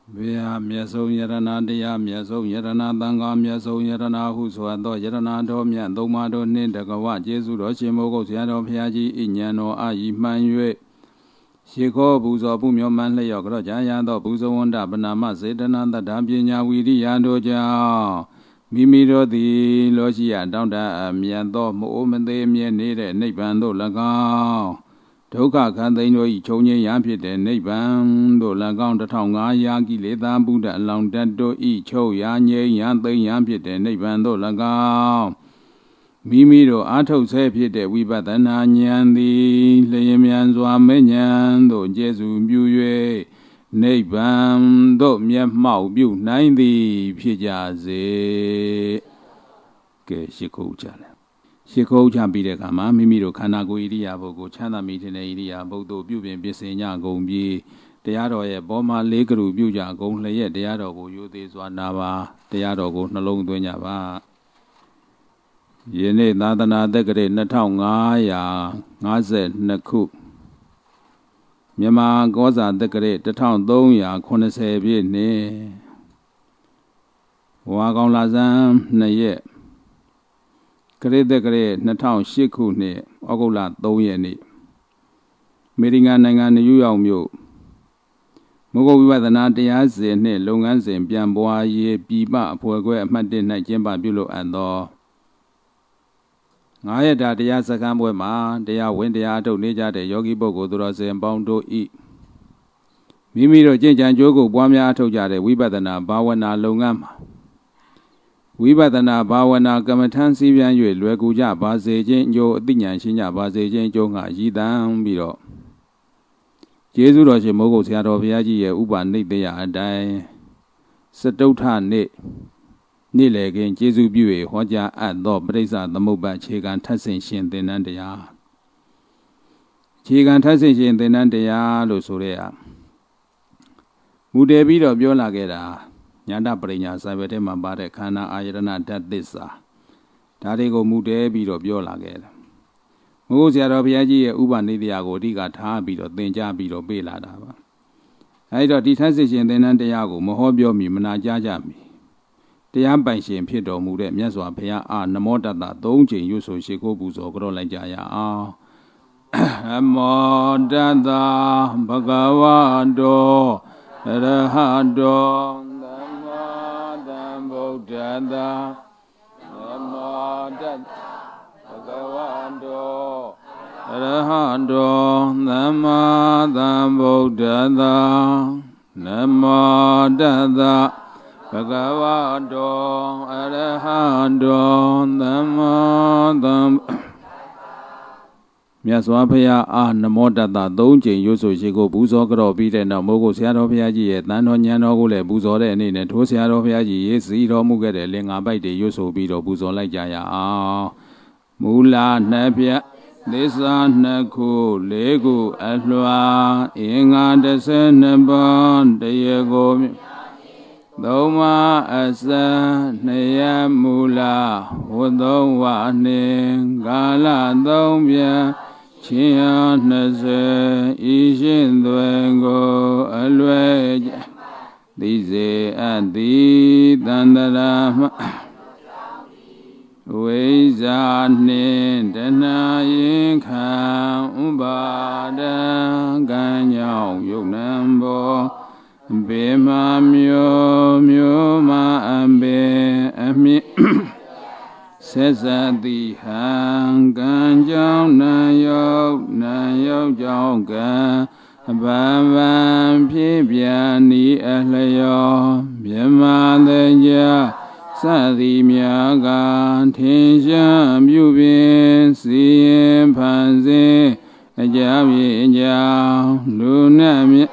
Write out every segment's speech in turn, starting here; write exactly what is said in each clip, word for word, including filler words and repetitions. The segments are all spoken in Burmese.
Via Miaso Yarana Dia Miaso Yarana Tanga Miaso Yarana Husuado Yarana Domia Domado Nindagawa Jesu Roshimogo Siano Piaji Inyano Ai Manue Shiko Buzo Bumio Manley Ogro Jayando Buzo Wanda Banama Zedananda Dampinya Widi Yando Ja Mimiro di Logia Donda Miando Moomende Mianede Nebando Laga Toka Kandino Ichonye Yampit and Nebando Lagan the Tonga Yagi Leda Buddha Long Dado Icho Yanye Yante Yampit and Nebando Laga Mimiro Ato Sepit Wibatana Nyandi Layamianzo Menyando Jesu Bue Nebando Miam Mau Bu ninety Pijaze Shiko Channel. Shiko Chambide Kama, Mimiro Kanago Iria Bogo, Chana Meeting Iria, Bodo Bubin Bissenia Gombi, the Ado Boma Legru Buja, Gonlay, the Ado, you this one Nava, the Ado go no long Dunyava. Yene Nadana Degre Natanga, Naze Naku. Yama Goza Degre, the town Donya, Conese Vienne Wagon Lazam, Naye. Great the great Natown Shiku ne, Ogola, Doyeni. Meeting an and you young mu. Mogo with the Nadias and ne, Longans and Biamboa ye, Biba, Pogue, Madin, Jemba Bulo and all. I had that the Yasakam ma, they are when they are to Nija, the Yogi Bogo, Duras and Bondo E. Mimiro Jinja and Jogo, Buamia to Jade, we better now, Bawana Longam. We better now Bawana Gamatan Sivian, you Leguja, Baze, Yo, Dinyan, Shinya, Baze, Jonga, Yidan, Biro. Jesu Roche Mogo Tiato Viagi, Uban, Nick, they are die. Satota, Nick. Nile again, Jesu Bue, Hoja, and Dog, Breza, the mobile chicken, Tassin, Shin, the Nandea. Chicken Tassin, Shin, the Nandea, Lusurea. Would there be of your lagera? Yanda Brina, Savete Mabare, Kana, Irana, that this. Tarigo Mude beat of your lagger. Mosia of Yaji, Uba Nidiago, Diga Tabi, or Danger beat of Belada. I thought it has in the Nandiago, Mohobio, Mimana Jajami. The Ambanshi and Pietro Mude, Miaswa Pea, and Namota that don't you so she go buzo, Grolajaya. Ah, Amodada, Bagawado, Rahado. Dada, Namo Bhagavando, Arahando, Namo Dambo Dada, Namo Dada, Bhagavando, Arahando, Namo Dambo. Miaswapaya, ah, Namo Dada, don't you so she go buzo, beat and Mogo Siano Piaji, Nano Yanogule, Buzo, and in a Tosiano Piaji, Zero Mugere, Linga by the Yoso Bido Buzo like Jaya, ah, Mula Napia, this one Naku, Lego, Alua, Inga the Senabon, the Yego, Doma Asa, Nea Mula, Wodowa, Gala, Domia. Chian Naze, Ishin Duengo, Alway, Dize, and the Dandaram Wezan, Dana Yinka, Ubada, Ganyao, Yunambo, Bema Mio, Mioma, Ambe, Ami. Says that the hang ganjo na yo na yo jonga Bavan Pibia ni Alayo Bima the ya Sadi Miaga Tinsha Bubin Si Panzi Ajabi Ja Lunami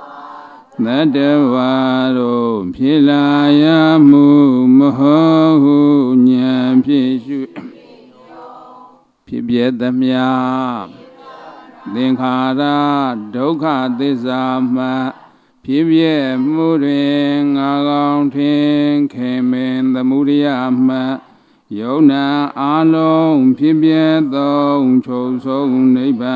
Nadawaro Pilaya Mu Moho Nyam Pishu Pibiedamya Dinkara Doka Dizama Pibie Murin Agong Ting came in the Muriama Yona Along Pibie Dong Choso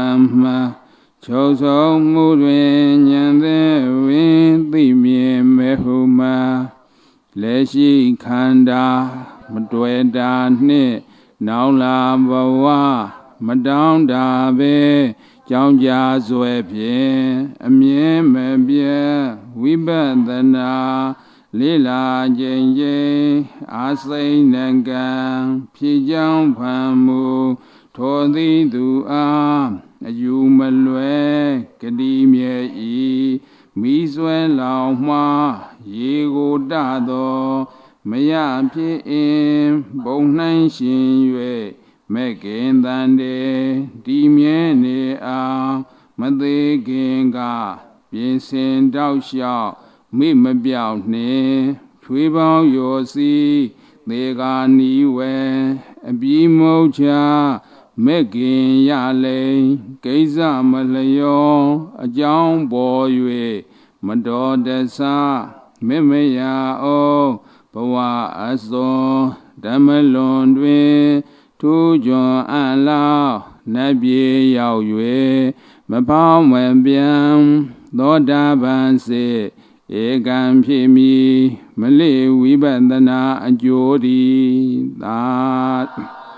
Nebama Choso Murin and the wind the me huma leshi khanda madweda ne naula bawa madanda be Chong Jia Zue Pie, a Mie Me Bie, Wibandana, Lila Jenge, Asay Nangang, Pijang Pamu, Todi Dua, Yumalwe, Kadimie E, Miswe Lao Ma, Yego Dado, Maya Pie, Bonan Xin Yue. Mekin dande di mien ne a mate genga bien sin dao xiao mi me biao ne chui bao yo si de ga ni we a bi mo cha mekin ya le kai sa ma le yo a jaung bo yue ma do de sa me me ya o bawa aso damalon dwe Tu John An Lao, Nabi Yao Yue, Mapao Wen Bian, Loda Ban Se, Egan Pimi, Malay Wibandana, and Jodi, that.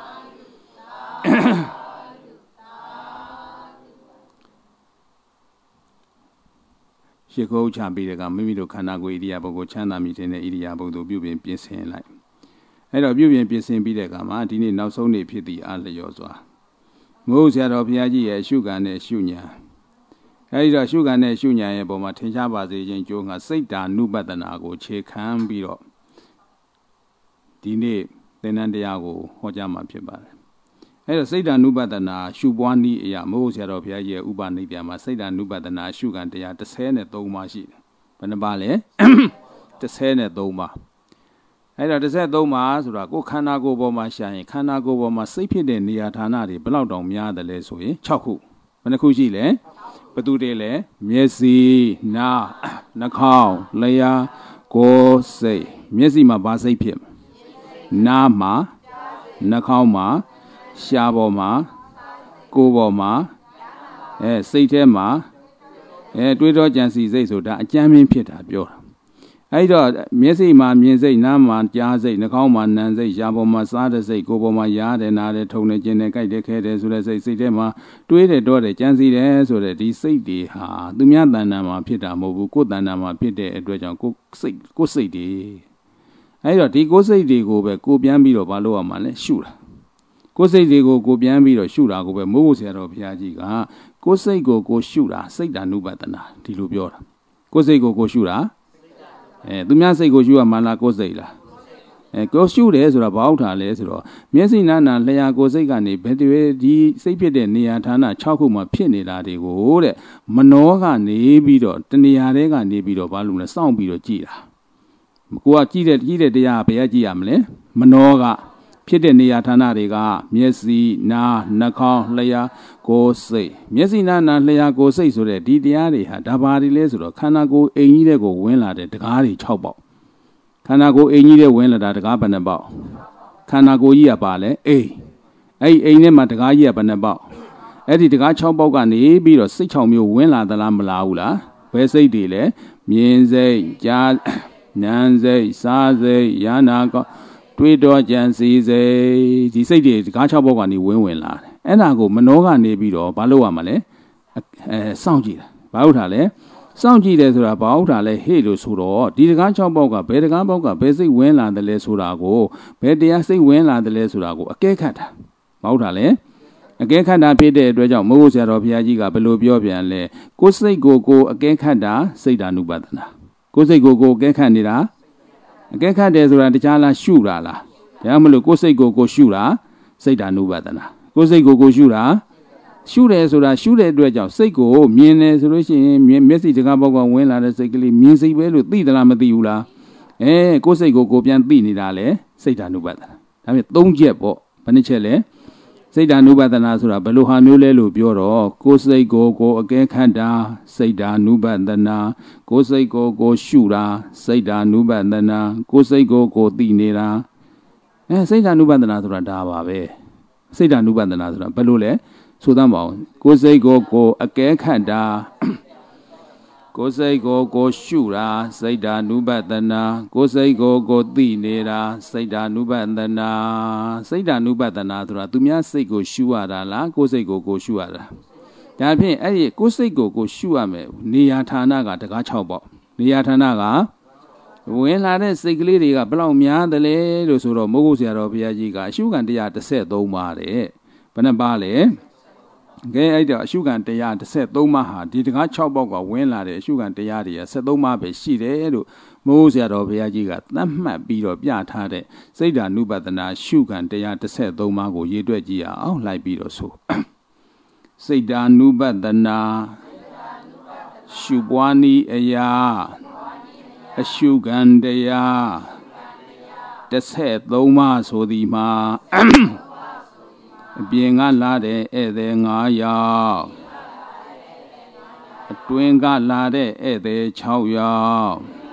She go champi the Gamimi to Kanago Idia Bogo Chana meeting the Idia Bodo Bubin Piesen like. အဲ့တော့ပြုပြင်ပြင်ဆင်ပြီးတဲ့အခါမှာဒီနေ့နောက်ဆုံးနေ့ဖြစ်သည့်အားလျော်စွာငိုးဆရာတော်ဘုရားကြီးရဲ့ရှုခံတဲ့ရှုညာအဲ့ဒီတော့ရှုခံတဲ့ရှုညာရဲ့ပုံမှာထင်ရှားပါစေခြင်းကြိုးငါစိတ်ဓာနုပဒနာကိုခြေခံပြီးတော့ဒီနေ့သင်္นานတရားကိုဟောကြားမှာဖြစ်ပါတယ်အဲ့တော့စိတ်ဓာနုပဒနာရှုပွားနည်းအရာငိုးဆရာတော်ဘုရားကြီးရဲ့ဥပနိဒေယမှာစိတ်ဓာနုပဒနာရှုခံတရား၁၃ပါးရှိတယ်ဘယ်နှပါလဲ၁၃ပါးအဲ့တော့၁၃ပါးဆိုတာကိုယ်ခန္ဓာကိုယ်ပေါ်မှာရှာရင်ခန္ဓာကိုယ်ပေါ်မှာစိတ်ဖြစ်တဲ့နေရာဌာနတွေဘယ်လောက်တောင်များတယ်လဲဆိုရင်၆ခုဘယ်နှခုရှိလဲဘယ်သူတွေလဲမျက်စိနားနှာခေါင်းလျှာကိုယ်စိတ်မျက်စိမှာဘာစိတ်ဖြစ်နားမှာနှာခေါင်းမှာရှားပေါ်မှာကိုယ်ပေါ်မှာအဲစိတ်ထဲမှာအဲတွေးတော့ကြံစီစိတ်ဆိုတာအကြမ်းမင်းဖြစ်တာပြောတာအဲ့တော့မျက်စိမှာမြင်စိတ်နားမှာကြားစိတ်နှာခေါင်းမှာနံစိတ်ရှားပေါ်မှာစားတဲ့စိတ်ကိုယ်ပေါ်မှာရားတယ်နားတယ်ထုံတယ်ကျင်တယ်ကြိုက်တယ်ခဲတယ်ဆိုတဲ့စိတ်စိတ်ထဲမှာတွေးတယ်တော့တယ်ကြံစီတယ်ဆိုတဲ့ဒီစိတ်တွေဟာသူများတဏ္ဍာမှာဖြစ်တာမဟုတ်ဘူးကိုယ်တဏ္ဍာမှာဖြစ်တဲ့အတွက်ကြောင့်ကိုယ်စိတ်ကိုယ်စိတ်တွေအဲ့တော့ဒီကိုယ်စိတ်တွေကိုပဲကိုပြန်ပြီးတော့မလုပ်ရမှာလဲရှုတာကိုယ်စိတ်တွေကိုကိုပြန်ပြီးတော့ရှုတာကိုပဲမိုးဖို့ဆရာတော်ဘုရားကြီးကကိုယ်စိတ်ကိုကိုရှုတာစိတ်ဓာနုပဒနာဒီလိုပြောတာကိုယ်စိတ်ကိုကိုရှုတာအဲသူများစိတ်ကိုရှုရမှလားကိုယ်စိတ်လားအဲကိုရှုတယ်ဆိုတာဘာဟုတ်တာလဲဆိုတော့မျက်စိနာနာလျှာကိုယ်စိတ်ကနေဘယ်တည်းဒီစိတ်ဖြစ်တဲ့နေရာဌာန၆ခုမှာဖြစ်နေတာတွေကိုတဲ့မနောကနေပြီးတော့တနေရာတဲကနေပြီးတော့ဘာလို့လဲစောင့်ပြီးတော့ကြည်တာကိုကကြည်တဲ့ကြည်တဲ့တရားဘယ်ရကြည်ရမလဲမနောကဖြစ်တဲ့နေရာဌာနတွေကမျက်စိနားနှာခေါင်းလျှာကိုယ်စိတ်မျက်စိနားနာလျှာကိုယ်စိတ်ဆိုတဲ့ဒီတရားတွေဟာဒါပါတွေလဲဆိုတော့ခန္ဓာကိုယ်အိမ်ကြီးတဲ့ကိုဝင်လာတဲ့တကားတွေ၆ပေါက်ခန္ဓာကိုယ်အိမ်ကြီးတဲ့ဝင်လာတာတကားဘယ်နှပေါက်ခန္ဓာကိုယ်ကြီးကပါလဲအိမ်အဲ့ဒီအိမ်ထဲမှာတကားကြီးကဘယ်နှပေါက်အဲ့ဒီတကား၆ပေါက်ကနေပြီးတော့စိတ်၆မျိုးဝင်လာသလားမလာဘူးလားဘယ်စိတ်တွေလဲမြင်စိတ်ကြားနာမ်စိတ်စားစိတ်ယာနာကောတွေးတော့ကြံစည်စိတ်ဒီစိတ်တွေတကား၆ပေါက်ကနေဝင်ဝင်လာတယ်အဲ့ဒါကိုမနောကနေပြီးတော့ဘာလို့ရမှာလဲအဲစောင့်ကြည့်တာဘာဟုတ်တာလဲစောင့်ကြည့်တယ်ဆိုတာဘာဟုတ်တာလဲဟေ့လို့ဆိုတော့ဒီတကား၆ပေါက်ကဘယ်တကားပေါက်ကဘယ်စိတ်ဝင်လာတယ်လဲဆိုတာကိုဘယ်တရားစိတ်ဝင်လာတယ်လဲဆိုတာကိုအကဲခတ်တာဘာဟုတ်တာလဲအကဲခတ်တာဖြစ်တဲ့အတွက်ကြောင့်မိုးဖို့ဆရာတော်ဘုရားကြီးကဘယ်လိုပြောပြန်လဲကိုယ်စိတ်ကိုကိုယ်အကဲခတ်တာစိတ်ဓာနုပဒနာကိုယ်စိတ်ကိုကိုယ်အကဲခတ်နေတာအကဲခတ်တယ်ဆိုတာတခြားလားရှုတာလားဒါမှမဟုတ်ကိုယ်စိတ်ကိုကိုယ်ရှုတာစိတ်ဓာနုပဒနာကိုယ်စိတ်ကိုကိုယ်ရှုတာရှုတယ်ဆိုတာရှုတဲ့အတွက်ကြောင့်စိတ်ကိုမြင်တယ်ဆိုလို့ရှိရင်မျက်စိတကားပေါက်ကဝင်လာတဲ့စိတ်ကလေးမြင်စိတ်ပဲလို့သိသလားမသိဘူးလားအဲကိုယ်စိတ်ကိုကိုယ်ပြန်သိနေတာလေစိတ်ဓာနုပဒနာဒါပေမဲ့သုံးချက်ပေါ့ဘယ်နှချက်လဲစိတ်ဓာနုပဒနာဆိုတာဘယ်လိုဟာမျိုးလဲလို့ပြောတော့ကိုယ်စိတ်ကိုကိုယ်အကဲခတ်တာစိတ်ဓာနုပဒနာကိုယ်စိတ်ကိုကိုယ်ရှုတာစိတ်ဓာနုပဒနာကိုယ်စိတ်ကိုကိုယ်သိနေတာအဲစိတ်ဓာနုပဒနာဆိုတာဒါပါပဲစိတ်ဓာနုပဒနာဆိုတာဘယ်လိုလဲဆိုသမ်းပါအောင်ကိုယ်စိတ်ကိုကိုယ်အကဲခတ်တာကိုယ်စိတ်ကိုကိုရှုတာစိတ်ဓာနုပတနာကိုယ်စိတ်ကိုကိုသိနေတာစိတ်ဓာနုပတနာစိတ်ဓာနုပတနာဆိုတာသူများစိတ်ကိုရှုရတာလားကိုယ်စိတ်ကိုကိုရှုရတာဒါဖြင့်အဲ့ဒီကိုယ်စိတ်ကိုကိုရှုရမယ်နေရာဌာနကတကား၆ပေါ့နေရာဌာနကဝင်လာတဲ့စိတ်ကလေးတွေကဘလောက်များတယ်လဲလို့ဆိုတော့မိုးကုတ်ဆရာတော်ဘုရားကြီးကအရှုခံတစ်ရာတစ်ဆက်သုံးပါတဲ့ဘယ်နှပါလဲကဲအဲ့တော့အရှုခံတစ်ရာတစ်ဆက်သုံးပါဟာဒီတကား၆ပေါက်ကဝင်လာတဲ့အရှုခံတစ်ရာတွေကဆက်သုံးပါပဲရှိတယ်လို့မိုးကုတ်ဆရာတော်ဘုရားကြီးကသတ်မှတ်ပြီးတော့ပြထားတဲ့စိတ်ဓာနုပတနာရှုခံတစ်ရာတစ်ဆက်သုံးပါကိုရေးတွက်ကြည့်အောင်လိုက်ပြီးတော့ဆိုစိတ်ဓာနုပတနာရှုပွားနည်းအရာအရှုခံတရားတစ်ဆက်သုံးပါဆိုသည်မှာအပြင်ကလာတဲ့ဧည့်သည်၅ယောက်အတွင်းကလာတဲ့ဧည့်သည်၆ယောက်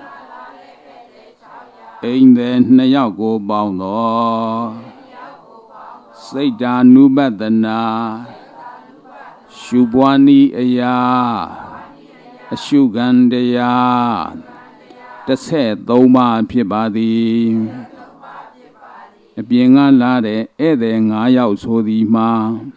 အိမ်သည်၂ယောက်ကိုပေါင်းတော့စိတ်ဓာနုပတနာရှုပွားနည်းအရာအရှုခံတရားတစ်ဆက်သုံးပါဖြစ်ပါသည်အပြင်ကလာတဲ့ဧည့်သည်၅ယောက်ဆိုသည်မှာ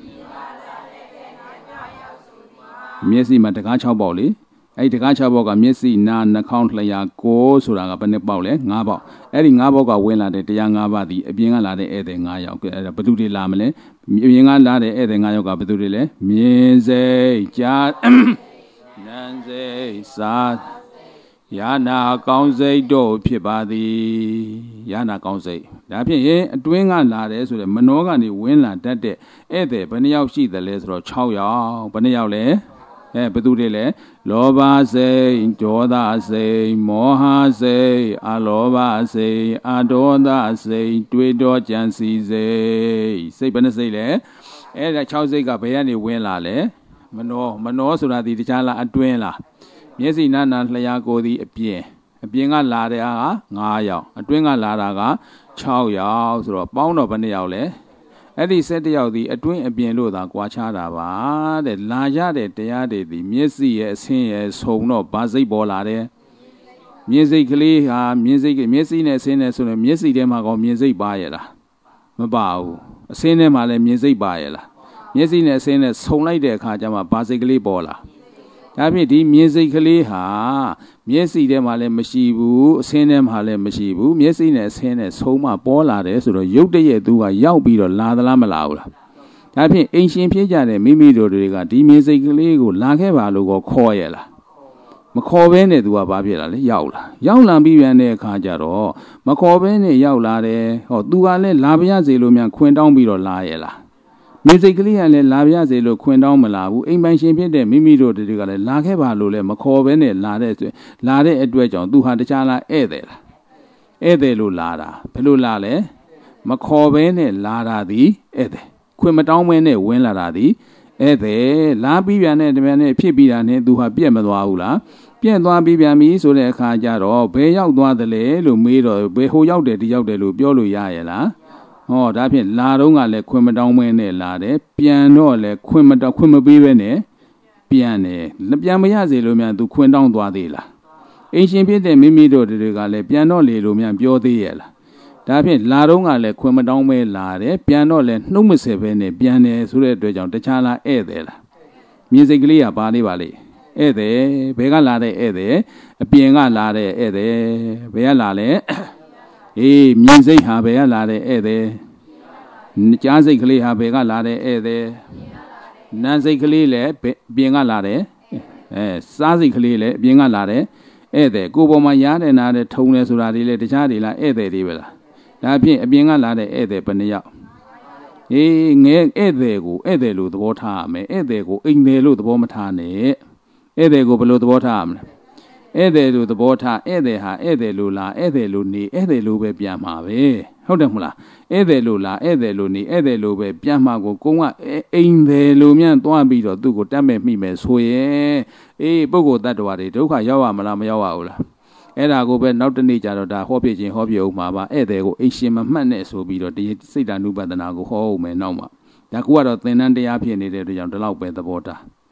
မျက်စိမှာတကား၆ပေါက်လေအဲ့ဒီတကား၆ပေါက်ကမျက်စိနာနှာခေါင်းလျှာကိုယ်ဆိုတာကဘယ်နှပေါက်လဲ၅ပေါက်အဲ့ဒီ၅ပေါက်ကဝင်လာတဲ့တရား၅ပါးသည်အပြင်ကလာတဲ့ဧည့်သည်၅ယောက်အဲ့ဒါဘယ်သူတွေလာမလဲအပြင်ကလာတဲ့ဧည့်သည်၅ယောက်ကဘယ်သူတွေလဲမြင်စိတ်ကြားနံစိတ်စားယာနာကောင်းစိတ်တို့ဖြစ်ပါသည်ယာနာကောင်းစိတ်ဒါဖြင့်ရင်အတွင်းကလာတယ်ဆိုတဲ့မနောကနေဝင်လာတတ်တဲ့ဧည့်သည်ဘယ်နှယောက်ရှိသလဲဆိုတော့၆ယောက်ဘယ်နှယောက်လဲအဲဘယ်သူတွေလဲလောဘစိတ်ဒေါသစိတ်မောဟစိတ်အလောဘစိတ်အဒေါသစိတ်တွေးတောကြံစီစိတ်စိတ်ဘယ်နှစိတ်လဲအဲဒါ၆စိတ်ကဘယ်ကနေဝင်လာလဲမနောမနောဆိုတာဒီတခြားလားအတွင်းလားမျက်စိနာနာလျှာကိုယ်ဒီအပြင်အပြင်ကလာတဲ့ဟာက၅ယောက်အတွင်းကလာတာက၆ယောက်ဆိုတော့ပေါင်းတော့ဘယ်နှယောက်လဲအဲ့ဒီ၁၁ယောက်ဒီအတွင်းအပြင်လို့သာကြွားချတာပါတဲ့လာရတဲ့တရားတွေဒီမျက်စိရဲ့အဆင်းရဲ့ဆုံတော့ဗာစိတ်ပေါ်လာတယ်မြင်စိတ်ကလေးဟာမြင်စိတ်ကမျက်စိနဲ့အဆင်းနဲ့ဆိုရင်မျက်စိထဲမှာကောမြင်စိတ်ပါရဲ့လားမပါဘူးအဆင်းထဲမှာလည်းမြင်စိတ်ပါရဲ့လားမျက်စိနဲ့အဆင်းနဲ့ဆုံလိုက်တဲ့အခါကျမှဗာစိတ်ကလေးပေါ်လာဒါဖြင့်ဒီမြင်စိတ်ကလေးဟာမျက်စိထဲမှာလည်းမရှိဘူးအဆင်းထဲမှာလည်းမရှိဘူးမျက်စိနဲ့အဆင်းနဲ့ဆုံးမပေါ်လာတယ်ဆိုတော့ရုပ်တရက်သူကရောက်ပြီးတော့လာသလားမလာဘူးလားဒါဖြင့်အိမ်ရှင်ဖြစ်ကြတဲ့မိမိတို့တွေကဒီမြင်စိတ်ကလေးကိုလာခဲ့ပါလို့ကိုခေါ်ရလားမခေါ်ဘဲနဲ့သူကဘာဖြစ်လာလဲရောက်လာရောက်လာပြီးပြန်တဲ့အခါကျတော့မခေါ်ဘဲနဲ့ရောက်လာတယ်ဟောသူကလည်းလာပြရစေလို့များခွင်တောင်းပြီးတော့လာရလားမြင်စိတ်ကလေးကလည်းလာပြရစေလို့ခွင်တောင်းမလာဘူးအိမ်ပိုင်ရှင်ဖြစ်တဲ့မိမိတို့တွေကလည်းလာခဲ့ပါလို့လည်းမခေါ်ဘဲနဲ့လာတဲ့ဆိုလာတဲ့အတွက်ကြောင့်သူဟာတခြားလားဧည့်သည်လားဧည့်သည်လို့လာတာဘယ်လိုလာလဲမခေါ်ဘဲနဲ့လာတာသည်ဧည့်သည်ခွင်မတောင်းဘဲနဲ့ဝင်လာတာသည်ဧည့်သည်လာပြီးပြန်တဲ့တပြန်နဲ့ဖြစ်ပြီးတာနဲ့သူဟာပြက်မသွားဘူးလားပြက်သွားပြီးပြန်ပြီဆိုတဲ့အခါကျတော့ဘယ်ရောက်သွားသလဲလို့မေးတော့ဘယ်ဟိုရောက်တယ်ဒီရောက်တယ်လို့ပြောလို့ရရဲ့လားဟောဒါဖြင့်လာတော့ကလည်းခွင်မတောင်းမင်းနဲ့လာတယ်ပြန်တော့လည်းခွင်မတောင်းခွင်မပေးပဲနဲ့ပြန်တယ်ပြန်မရစေလို့များသူခွင်တောင်းသွားသေးလားအိမ်ရှင်ဖြစ်တဲ့မိမိတို့တွေကလည်းပြန်တော့လေလို့များပြောသေးရဲ့လားဒါဖြင့်လာတော့ကလည်းခွင်မတောင်းမဲလာတယ်ပြန်တော့လည်းနှုတ်မဆက်ပဲနဲ့ပြန်တယ်ဆိုတဲ့အတွက်ကြောင့်တခြားလားဧည့်သည်လားမြင်စိတ်ကလေးကပါလေးပါလေဧည့်သည်ဘယ်ကလာတဲ့ဧည့်သည်အပြင်ကလာတဲ့ဧည့်သည်ဘယ်ကလာလဲအေးမြင်စိတ်ဟာဘယ်ကလာတဲ့ဧည့်သည်ကြားစိတ်ကလေးဟာဘယ်ကလာတဲ့ဧည့်သည်နားစိတ်ကလေးလည်းပြင်ကလာတဲ့အဲစားစိတ်ကလေးလည်းပြင်ကလာတဲ့ဧည့်သည်ကိုယ်ပေါ်မှာရားတယ်နားတယ်ထုံတယ်ဆိုတာတွေလည်းတခြားတွေလားဧည့်သည်တွေပဲလားဒါဖြင့်အပြင်ကလာတဲ့ဧည့်သည်ဘယ်နှယောက်အေးငဲဧည့်သည်ကိုဧည့်သည်လို့သဘောထားရမယ်ဧည့်သည်ကိုအိမ်သည်လို့သဘောမထားနဲ့ဧည့်သည်ကိုဘယ်လိုသဘောထားရမလဲဧည့်သည်လို့သဘောထားဧည့်သည်ဟာဧည့်သည်လို့လားဧည့်သည်လို့နေဧည့်သည်လို့ပဲပြန်မှာပဲဟုတ်တယ်မလားဧည့်သည်လို့လားဧည့်သည်လို့နေဧည့်သည်လို့ပဲပြန်မှာကိုကုန်းကအိမ်သည်လို့မြန်သွားပြီးတော့သူ့ကိုတတ်မဲ့မိမယ်ဆိုရင်အေးပုဂ္ဂိုလ်တ attva တွေဒုက္ခရောက်ရမလားမရောက်ရဘူးလားအဲ့ဒါကိုပဲနောက်တနေ့ကျတော့ဒါဟောပြခြင်းဟောပြအောင်မှာပါဧည့်သည်ကိုအိမ်ရှင်မမှတ်နဲ့ဆိုပြီးတော့ဒီစိတ်ဓာနုပဒနာကိုဟောအောင်မယ်နောက်မှာဒါကူကတော့သင်္นานတရားဖြစ်နေတဲ့အတွက်ကြောင့်ဒီလောက်ပဲသဘောထား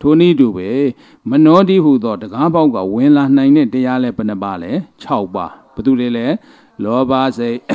ထိုနည်းတူပဲမနောတိဟုသောတကားပေါက်ကဝင်လာနိုင်တဲ့တရားလဲဘယ်နှပါလဲ၆ပါးဘယ်သူတွေလဲလောဘစိတ်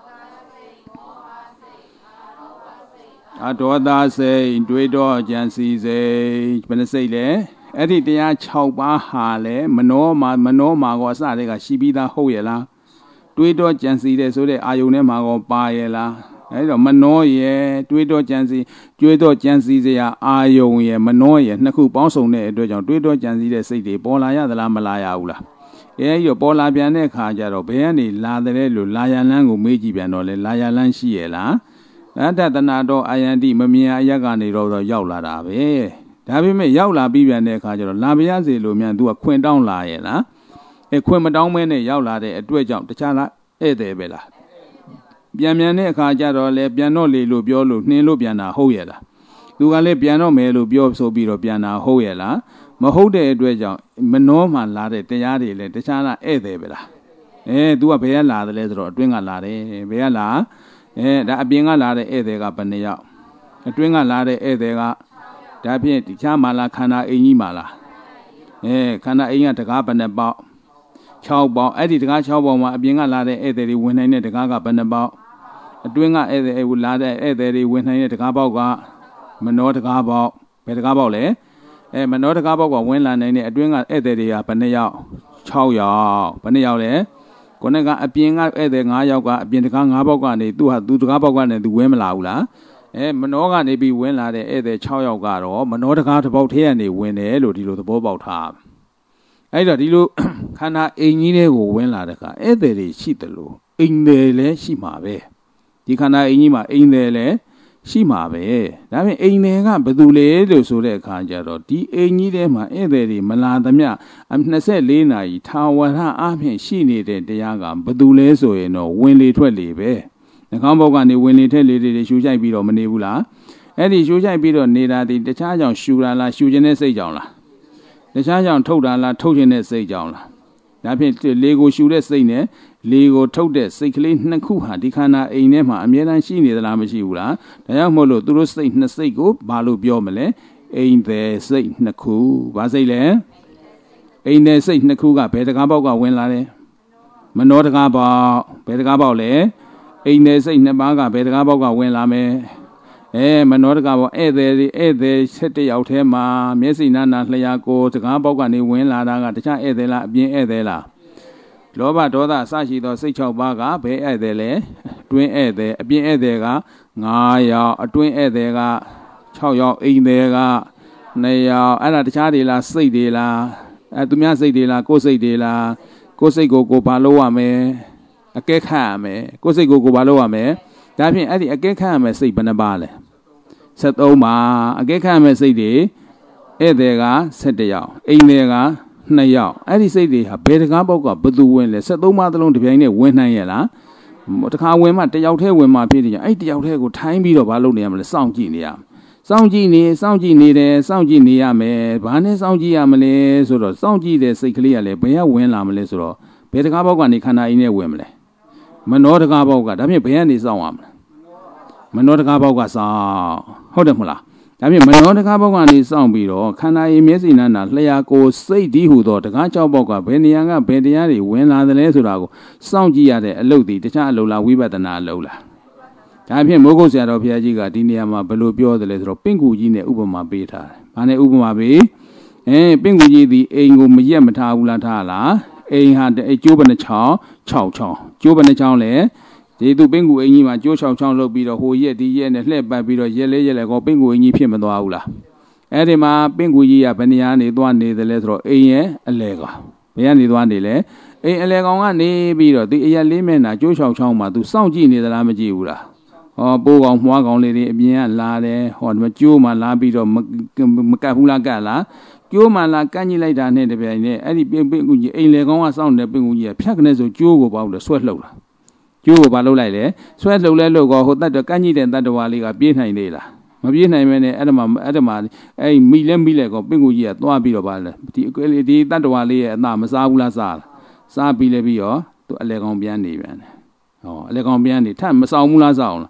အဒေါသစိတ်တွေးတော့ကြံစီစိတ်ဘယ်နှစိတ်လဲအဲ့ဒီတရား၆ပါးဟာလဲမနောမှာမနောမှာကောအစတည်းကရှိပြီးသားဟုတ်ရဲ့လားတွေးတော့ကြံစီတယ်ဆိုတဲ့အာယုန်ထဲမှာကောပါရဲ့လားအဲ့တော့မနောရဲ့တွေးတော့ကြံစီကြွေးတော့ကြံစီစရာအာယုန်ရဲ့မနောရဲ့နှစ်ခုပေါင်းစုံတဲ့အတွက်ကြောင့်တွေးတော့ကြံစီတဲ့စိတ်တွေပေါ်လာရသလားမလာရဘူးလားအဲ့ဒီပေါ်လာပြန်တဲ့ခါကျတော့ဘယ်ကနေလာတယ်လို့လာရလန်းကိုမေးကြည့်ပြန်တော့လေလာရလန်းရှိရဲ့လားအတ္တတနာတော့အာယန္တိမမြင်အရက်ကနေတော့ရောက်လာတာပဲဒါပေမဲ့ရောက်လာပြီးပြန်တဲ့အခါကျတော့လာပြရစီလို့မြန်သူကခွင်တောင်းလာရဲ့လားအဲခွင်မတောင်းမဲနဲ့ရောက်လာတဲ့အတွက်ကြောင့်တခြားလားဧည့်သည်ပဲလားပြန်ပြန်တဲ့အခါကျတော့လေပြန်တော့လေလို့ပြောလို့နှင်းလို့ပြန်တာဟုတ်ရဲ့လားသူကလည်းပြန်တော့မယ်လို့ပြောဆိုပြီးတော့ပြန်တာဟုတ်ရဲ့လားမဟုတ်တဲ့အတွက်ကြောင့်မနှောမှလာတဲ့တရားတွေလည်းတခြားလားဧည့်သည်ပဲလားအဲသူကဘယ်ကလာတယ်လဲဆိုတော့အတွင်းကလာတယ်ဘယ်ကလာအဲဒါအပြင်ကလာတဲ့ဧည့်သည်ကဘယ်နှယောက်အတွင်းကလာတဲ့ဧည့်သည်ကဒါဖြင့်တခြားမှာလားခန္ဓာအိမ်ကြီးမှာလားအဲခန္ဓာအိမ်ကတကားဘယ်နှပေါက်၆ပေါက်အဲ့ဒီတကား၆ပေါက်မှာအပြင်ကလာတဲ့ဧည့်သည်တွေဝင်နိုင်တဲ့တကားကဘယ်နှပေါက်အတွင်းကဧည့်သည်လာတဲ့ဧည့်သည်တွေဝင်နိုင်တဲ့တကားပေါက်ကမနောတကားပေါက်ဘယ်တကားပေါက်လဲအဲမနောတကားပေါက်ကဝင်လာနိုင်တဲ့အတွင်းကဧည့်သည်တွေကဘယ်နှယောက်၆ယောက်ဘယ်နှယောက်လဲကိုယ်ကအပြင်ကဧည့်သည်၅ယောက်ကအပြင်တကား၅ပေါက်ကနေသူ့ဟာသူတကားပေါက်ကနေသူဝင်မလာဘူးလားအဲမနောကနေပြီးဝင်လာတဲ့ဧည့်သည်၆ယောက်ကတော့မနောတကားတစ်ပေါက်ထဲကနေဝင်တယ်လို့ဒီလိုသဘောပေါက်ထားအဲ့တော့ဒီလိုခန္ဓာအိမ်ကြီးတွေကိုဝင်လာတဲ့အခါဧည့်သည်တွေရှိတယ်လို့အိမ်သည်လည်းရှိမှာပဲဒီခန္ဓာအိမ်ကြီးမှာအိမ်သည်လည်းရှိမှာပဲဒါပေမဲ့အိမ်သည်ကဘယ်သူလဲလို့ဆိုတဲ့အခါကျတော့ဒီအိမ်ကြီးထဲမှာဧည့်သည်တွေမလာသမျှ၂၄နာရီထာဝရအားဖြင့်ရှိနေတဲ့တရားကဘယ်သူလဲဆိုရင်တော့ဝင်လေထွက်လေပဲနှကောင်းဘောက်ကနေဝင်လေထက်လေတွေရှူချိုက်ပြီးတော့မနေဘူးလားအဲ့ဒီရှူချိုက်ပြီးတော့နေတာဒီတခြားကြောင့်ရှူတာလားရှူခြင်းနဲ့စိတ်ကြောင့်လားတခြားကြောင့်ထုတ်တာလားထုတ်ခြင်းနဲ့စိတ်ကြောင့်လားဒါဖြင့်လေကိုရှူတဲ့စိတ်နဲ့လေကိုထုတ်တဲ့စိတ်ကလေးနှစ်ခုဟာဒီခန္ဓာအိမ်ထဲမှာအမြဲတမ်းရှိနေသလားမရှိဘူးလားဒါကြောင့်မို့လို့သူတို့စိတ်နှစ်စိတ်ကိုဘာလို့ပြောမလဲအိမ်သည်စိတ်နှစ်ခုဘာစိတ်လဲအိမ်သည်စိတ်နှစ်ခုကဘယ်တကားပေါက်ကဝင်လာလဲမနောတကားပေါက်ဘယ်တကားပေါက်လဲအိမ်သည်စိတ်နှစ်ပါးကဘယ်တကားပေါက်ကဝင်လာမယ်အဲမနောတကားပေါက်ဧည့်သည်ဧည့်သည်ဆက်တယောက်ထဲမှာမျက်စိနာနာလျှာကိုတကားပေါက်ကနေဝင်လာတာကတခြားဧည့်သည်လားအပြင်ဧည့်သည်လားလောဘဒေါသအစရှိသောစိတ်၆ပါးကဘယ်ဧည့်သည်လဲအတွင်းဧည့်သည်အပြင်ဧည့်သည်က၅ယောက်အတွင်းဧည့်သည်က၆ယောက်အိမ်သည်က၂ယောက်အဲ့ဒါတခြားတွေလားစိတ်တွေလားအဲသူများစိတ်တွေလားကိုယ်စိတ်တွေလားကိုယ်စိတ်ကိုကိုဘာလို့ရမလဲအကဲခတ်ရမယ်ကိုယ်စိတ်ကိုကိုဘာလို့ရမလဲဒါဖြင့်အဲ့ဒီအကဲခတ်ရမယ်စိတ်ဘယ်နှပါလဲ၁၃ပါအကဲခတ်ရမယ်စိတ်တွေဧည့်သည်က၁၁ယောက်အိမ်သည်ကနှစ်ယောက်အဲ့ဒီစိတ်တွေဟာဘယ်တကားပေါက်ကဘသူဝင်လဲ၁၃ပါးသလုံးတစ်ပြိုင်နဲ့ဝင်နိုင်ရဲ့လားတခါဝင်မှတယောက်တည်းဝင်မှဖြစ်တယ်အဲ့တယောက်တည်းကိုထိုင်းပြီးတော့ဘာလုပ်နေရမလဲစောင့်ကြည့်နေရစောင့်ကြည့်နေစောင့်ကြည့်နေတယ်စောင့်ကြည့်နေရမယ်ဘာနဲ့စောင့်ကြည့်ရမလဲဆိုတော့စောင့်ကြည့်တဲ့စိတ်ကလေးကလည်းဘယ်ကဝင်လာမလဲဆိုတော့ဘယ်တကားပေါက်ကနေခန္ဓာအိမ်နဲ့ဝင်မလဲမနောတကားပေါက်ကဒါဖြင့်ဘယ်ကနေစောင့်ရမလဲမနောတကားပေါက်ကစောင့်ဟုတ်တယ်မလားဒါဖြင့်မနောတကားပေါက်ကနေစောင့်ပြီးတော့ခန္ဓာရင်မျက်စိနာနာလျှာကိုစိတ်ဒီဟုသောတကား၆ပေါက်ကဘယ်နေရာကဘယ်တရားတွေဝင်လာတယ်လဲဆိုတာကိုစောင့်ကြည့်ရတဲ့အလုပ်ဒီတခြားအလုပ်လားဝိပဿနာအလုပ်လားဒါဖြင့်မိုးကုတ်ဆရာတော်ဘုရားကြီးကဒီနေရာမှာဘယ်လိုပြောတယ်လဲဆိုတော့ပင့်ကူကြီးနဲ့ဥပမာပေးထားတယ်။ဘာနဲ့ဥပမာပေးအဲပင့်ကူကြီးဒီအိမ်ကိုမရက်မထားဘူးလားထားလားအိမ်ဟာအကျိုးဘယ်နှချောင်း၆ချောင်းကျိုးဘယ်နှချောင်းလဲဒီသူပင့်ကူအိမ်ကြီးမှာကျိုး၆ချောင်းလုပ်ပြီးတော့ဟိုရက်ဒီရက်နဲ့လှည့်ပတ်ပြီးတော့ရက်လေးရက်လေးကောပင့်ကူအိမ်ကြီးဖြစ်မသွားဘူးလားအဲ့ဒီမှာပင့်ကူကြီးကဘယ်နေရာနေသွားနေတယ်လဲဆိုတော့အိမ်ရဲ့အလဲကောင်ဘယ်ကနေသွားနေလဲအိမ်အလဲကောင်ကနေပြီးတော့ဒီအရက်လေးမျက်နှာကျိုး၆ချောင်းမှာသူစောင့်ကြည့်နေသလားမကြည့်ဘူးလားဟောပိုးကောင်မွှားကောင်လေးတွေအပြင်ကလာတယ်ဟောဒီမှာကျိုးမှလာပြီးတော့မကတ်ဘူးလားကတ်လားကျိုးမှလာကန့်ကြည့်လိုက်တာနဲ့တပြိုင်နက်အဲ့ဒီပင့်ပင့်ကူကြီးအိမ်လေကောင်ကစောင့်နေတဲ့ပင့်ကူကြီးကဖြတ်ကနေဆိုကျိုးကိုပေါ့လို့ဆွဲလှုပ်လာကျိုးကိုဘာလုပ်လိုက်လဲဆွဲလှုပ်လဲလှုပ်ကောဟိုတတ်တော့ကန့်ကြည့်တဲ့တတ္တဝါလေးကပြေးနိုင်သေးလားမပြေးနိုင်မဲနဲ့အဲ့ဒါမှအဲ့ဒါမှအဲ့မိလဲမိလဲကောပင့်ကူကြီးကသွားပြီးတော့ပါလဲဒီဒီတတ္တဝါလေးရဲ့အသာမစားဘူးလားစားလားစားပြီးလဲပြီးတော့သူအလေကောင်ပြန်နေပြန်တယ်ဟောအလေကောင်ပြန်နေထပ်မဆောင်ဘူးလားစားအောင်လား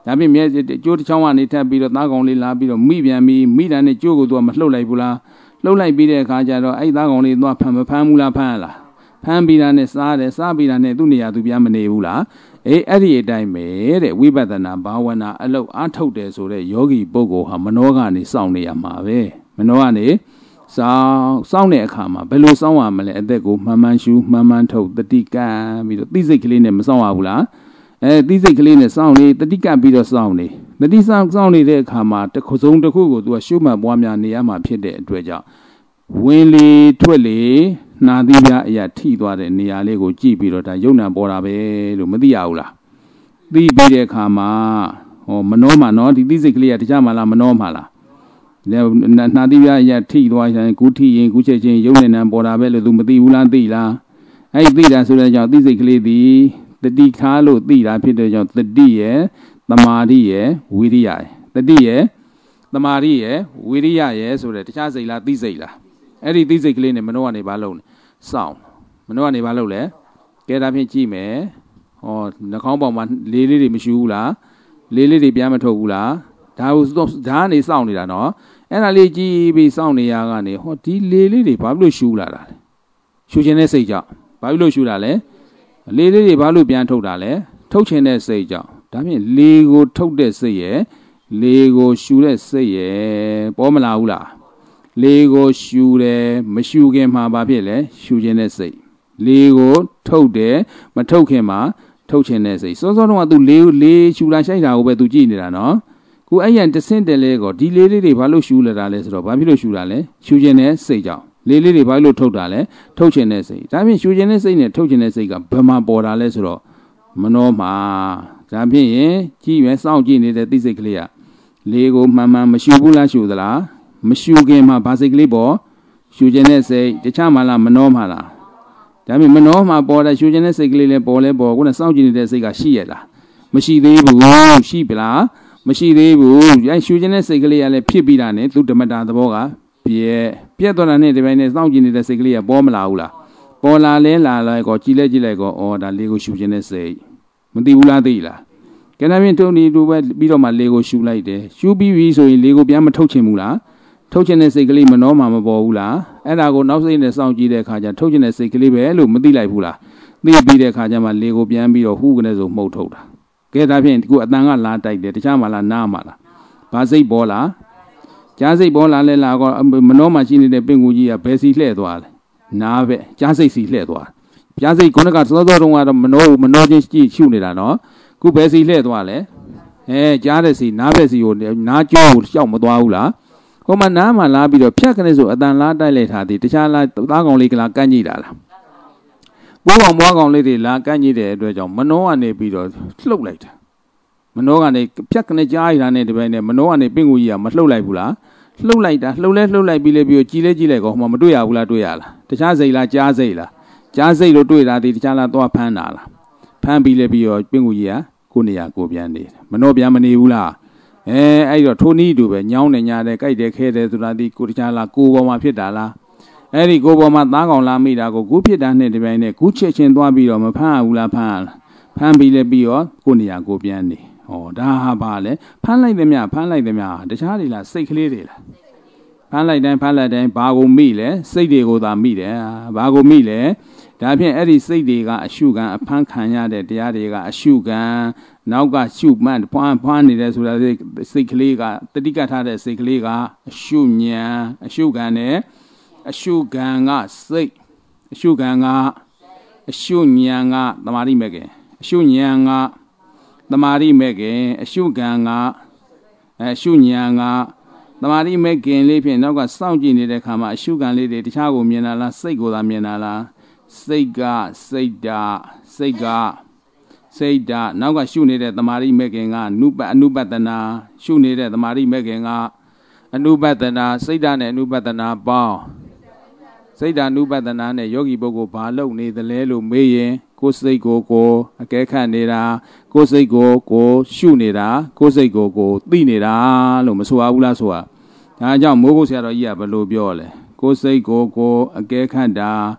ဒါပြင်မြဲကျိုးတစ်ချောင်းကနေထပ်ပြီးတော့သားကောင်လေးလာပြီးတော့မိပြန်ပြီးမိတာနဲ့ကျိုးကိုသူကမလှုပ်လိုက်ဘူးလားလှုပ်လိုက်ပြီးတဲ့အခါကျတော့အဲ့သားကောင်လေးသွားဖမ်းမဖမ်းဘူးလားဖမ်းလားဖမ်းပြီးတာနဲ့စားတယ်စားပြီးတာနဲ့သူ့နေရာသူပြန်မနေဘူးလားအေးအဲ့ဒီအတိုင်းပဲတဲ့ဝိပဿနာဘာဝနာအလုပ်အားထုတ်တယ်ဆိုတဲ့ယောဂီပုဂ္ဂိုလ်ဟာမနောကနေစောင့်နေရမှာပဲမနောကနေစောင့်စောင့်တဲ့အခါမှာဘယ်လိုစောင့်ရမလဲအသက်ကိုမှန်မှန်ရှူမှန်မှန်ထုတ်တတိကံပြီးတော့သိစိတ်ကလေးနဲ့မစောင့်ရဘူးလားအဲသိစိတ်ကလေးနဲ့စောင့်နေတတိကံပြီးတော့စောင့်နေတတိစောင့်စောင့်နေတဲ့အခါမှာတစ်ခုစုံတစ်ခုကိုသူကရှုမှတ်ပွားများနေရမှာဖြစ်တဲ့အတွက်ကြောင့်ဝင်လေထွက်လေနှာသီးပြအရာထိသွားတဲ့နေရာလေးကိုကြည့်ပြီးတော့ဒါယုံနာပေါ်တာပဲလို့မသိရဘူးလားသိပြီးတဲ့အခါမှာဟောမနှောမှာနော်ဒီသိစိတ်ကလေးကတခြားမှလားမနှောမှာလားနှာသီးပြအရာထိသွားရင်ကူထိရင်ကူချက်ချင်းယုံနေနံပေါ်တာပဲလို့သူမသိဘူးလားသိလားအဲ့ဒီသိတာဆိုတဲ့ကြောင့်သိစိတ်ကလေးဒီတတိခါလို့သိတာဖြစ်တဲ့ကြောင့်တတိရဲ့သမာဓိရဲ့ဝိရိယရဲ့တတိရဲ့သမာဓိရဲ့ဝိရိယရဲ့ဆိုတဲ့တခြားစိတ်လားသိစိတ်လားအဲ့ဒီသိစိတ်ကလေးနဲ့မနှောကနေဘာလုပ်လဲစောင့်မနှောကနေဘာလုပ်လဲကဲဒါဖြင့်ကြည့်မယ်ဟောနှာခေါင်းပေါက်မှာလေးလေးတွေမရှူဘူးလားလေးလေးတွေပြန်မထုတ်ဘူးလားဒါကိုဓာတ်နေစောင့်နေတာနော်အဲ့ဒါလေးကြည့်ပြီးစောင့်နေရကနေဟောဒီလေးလေးတွေဘာလို့ရှူလာတာလဲရှူခြင်းတဲ့စိတ်ကြောင့်ဘာလို့ရှူတာလဲလေးလေးတွေဘာလို့ပြန်ထုတ်တာလဲထုတ်ခြင်းတဲ့စိတ်ကြောင့်ဒါဖြင့်လေကိုထုတ်တဲ့စိတ်ရဲ့လေကိုရှူတဲ့စိတ်ရဲ့ပေါ်မလာဘူးလားလေကိုရှူတယ်မရှူခင်မှာဘာဖြစ်လဲရှူခြင်းတဲ့စိတ်လေကိုထုတ်တယ်မထုတ်ခင်မှာထုတ်ခြင်းတဲ့စိတ်စောစောတုန်းကသူလေကိုလေရှူလာရှိုက်တာကိုပဲသူကြည့်နေတာနော်ခုအဲ့ရန်တဆင့်တယ်လေကောဒီလေးလေးတွေဘာလို့ရှူလာတာလဲဆိုတော့ဘာဖြစ်လို့ရှူတာလဲရှူခြင်းတဲ့စိတ်ကြောင့်လေးလေးတွေဘာလို့ထုတ်တာလဲထုတ်ခြင်းတဲ့စိတ်ဒါဖြင့်ရှူခြင်းတဲ့စိတ်နဲ့ထုတ်ခြင်းတဲ့စိတ်ကဘယ်မှာပေါ်တာလဲဆိုတော့မနှောမှာဒါဖြင့်ရင်ကြည့်ရင်စောင့်ကြည့်နေတဲ့သိစိတ်ကလေးကလေကိုမှန်မှန်မရှူဘူးလားရှူသလားမရှူခင်မှာဘာစိတ်ကလေးပေါ်ရှူခြင်းတဲ့စိတ်တခြားမှလားမနှောမှာလားဒါဖြင့်မနှောမှာပေါ်တဲ့ရှူခြင်းတဲ့စိတ်ကလေးလည်းပေါ်လဲပေါ်ခုနစောင့်ကြည့်နေတဲ့စိတ်ကရှိရလားမရှိသေးဘူးရှိပလားမရှိသေးဘူးအဲရှူခြင်းတဲ့စိတ်ကလေးကလည်းဖြစ်ပြီးတာနဲ့သူဓမ္မတာသဘောကပြည့်ပြည့်သွားတာနဲ့ဒီပိုင်းနဲ့စောင့်ကြည့်နေတဲ့စိတ်ကလေးကပေါ်မလာဘူးလားပေါ်လာလဲလာလိုက်ကောကြည်လဲကြည်လိုက်ကောအော်ဒါလေကိုရှူခြင်းတဲ့စိတ်မသိဘူးလားသိလားကဲဒါဖြင့်ထုံဒီလိုပဲပြီးတော့မှလေကိုရှူလိုက်တယ်ရှူပြီးပြီဆိုရင်လေကိုပြန်မထုတ်ချင်ဘူးလားထုတ်ချင်တဲ့စိတ်ကလေးမနှောမှာမပေါ်ဘူးလားအဲ့ဒါကိုနောက်စိတ်နဲ့စောင့်ကြည့်တဲ့အခါကျထုတ်ချင်တဲ့စိတ်ကလေးပဲလို့မသိလိုက်ဘူးလားသိပြီးတဲ့အခါကျမှလေကိုပြန်ပြီးတော့ဟူးကနေဆိုမှုတ်ထုတ်တာကဲဒါဖြင့်ဒီခုအတန်ကလာတိုက်တယ်တခြားမှလားနားမှလားဘာစိတ်ပေါ်လားကြားစိတ်ပေါ်လာလဲလားကောမနှောမှာရှိနေတဲ့ပင်ကူကြီးကဘယ်စီလှဲ့သွားလဲနားပဲကြားစိတ်စီလှဲ့သွားကြားစိတ်ခုနကစောစောတုန်းကတော့မနှောမနှောချင်းကြည့်ရှုနေတာနော်ခုဘယ်စီလှဲ့သွားလဲအဲကြားတဲ့စီနားဘက်စီကိုနားကျိုးကိုရှောက်မသွားဘူးလားဟိုမှာနားမှာလာပြီးတော့ဖြတ်ကနေဆိုအတန်လားတိုက်လိုက်တာဒီတခြားလားသားကောင်လေးကလားကန့်ကြည့်တာလားပိုးကောင်မွားကောင်လေးတွေလာကန့်ကြည့်တဲ့အတွက်ကြောင့်မနှောကနေပြီးတော့လှုပ်လိုက်တာမနှောကနေဖြတ်ကနေကြားရတာနဲ့ဒီပိုင်းနဲ့မနှောကနေပင့်ကိုကြီးကမလှုပ်လိုက်ဘူးလားလှုပ်လိုက်တာလှုပ်လဲလှုပ်လိုက်ပြီးလဲပြီးကြည်လဲကြည်လိုက်ကောဟိုမှာမတွေ့ရဘူးလားတွေ့ရလားတခြားစိတ်လားကြားစိတ်လားကြားစိတ်လို့တွေ့တာဒီတခြားလားသွားဖမ်းတာလားဖမ်းပြီးလဲပြီးတော့ပင့်ကိုကြီးကကိုနေရကိုပြန်နေတယ်မနှောပြန်မနေဘူးလားအဲအဲ့တော့ထိုနည်းတူပဲညောင်းနေညာတယ်ကြိုက်တယ်ခဲတယ်ဆိုတာဒီကိုတခြားလားကိုပေါ်မှာဖြစ်တာလားအဲ့ဒီကိုပေါ်မှာသားကောင်လာမိတာကိုကူးဖြစ်တာနဲ့ဒီပိုင်းနဲ့ကူးချက်ချင်းသွားပြီးတော့မဖမ်းဘူးလားဖမ်းလားဖမ်းပြီးလဲပြီးတော့ကိုနေရကိုပြန်နေဟောဒါဟာပါလေဖမ်းလိုက်သမျှဖမ်းလိုက်သမျှတခြားတွေလားစိတ်ကလေးတွေလားဖမ်းလိုက်တိုင်းဖမ်းလိုက်တိုင်းဘာကိုမိလဲစိတ်တွေကိုသာမိတယ်ဘာကိုမိလဲဒါဖြင့်အဲ့ဒီစိတ်တွေကအရှုခံအဖမ်းခံရတဲ့တရားတွေကအရှုခံနောက်ကရှုမှတ်ဖွမ်းဖွမ်းနေတယ်ဆိုတာစိတ်ကလေးကတတိကထားတဲ့စိတ်ကလေးကအရှုဉဏ်အရှုခံနဲ့အရှုခံကစိတ်အရှုခံကအရှုဉဏ်ကသမာဓိမဲ့ခင်အရှုဉဏ်ကသမာဓိမဲ့ခင်အရှုခံကအရှုဉဏ်ကသမာဓိမဲ့ခင်လေးဖြင့်နောက်ကစောင့်ကြည့်နေတဲ့ခါမှာအရှုခံလေးတွေတခြားကိုမြင်လာလားစိတ်ကိုသာမြင်လာလားစိတ်ကစိတ်ဓာစိတ်ကစိတ်ဓာနောက်ကရှုနေတဲ့သမာဓိမဲ့ခင်ကနုပအနုပတနာရှုနေတဲ့သမာဓိမဲ့ခင်ကအနုပတနာစိတ်ဓာနဲ့အနုပတနာပေါင်းစိတ်ဓာနုပတနာနဲ့ယောဂီပုဂ္ဂိုလ်ဘာလုပ်နေသလဲလို့မေးရင်ကိုယ်စိတ်ကိုကိုအကဲခတ်နေတာကိုယ်စိတ်ကိုကိုရှုနေတာကိုယ်စိတ်ကိုကိုသိနေတာလို့မဆိုရဘူးလားဆိုတာဒါကြောင့်မိုးကုတ်ဆရာတော်ကြီးကဘယ်လိုပြောလဲကိုယ်စိတ်ကိုကိုအကဲခတ်တာ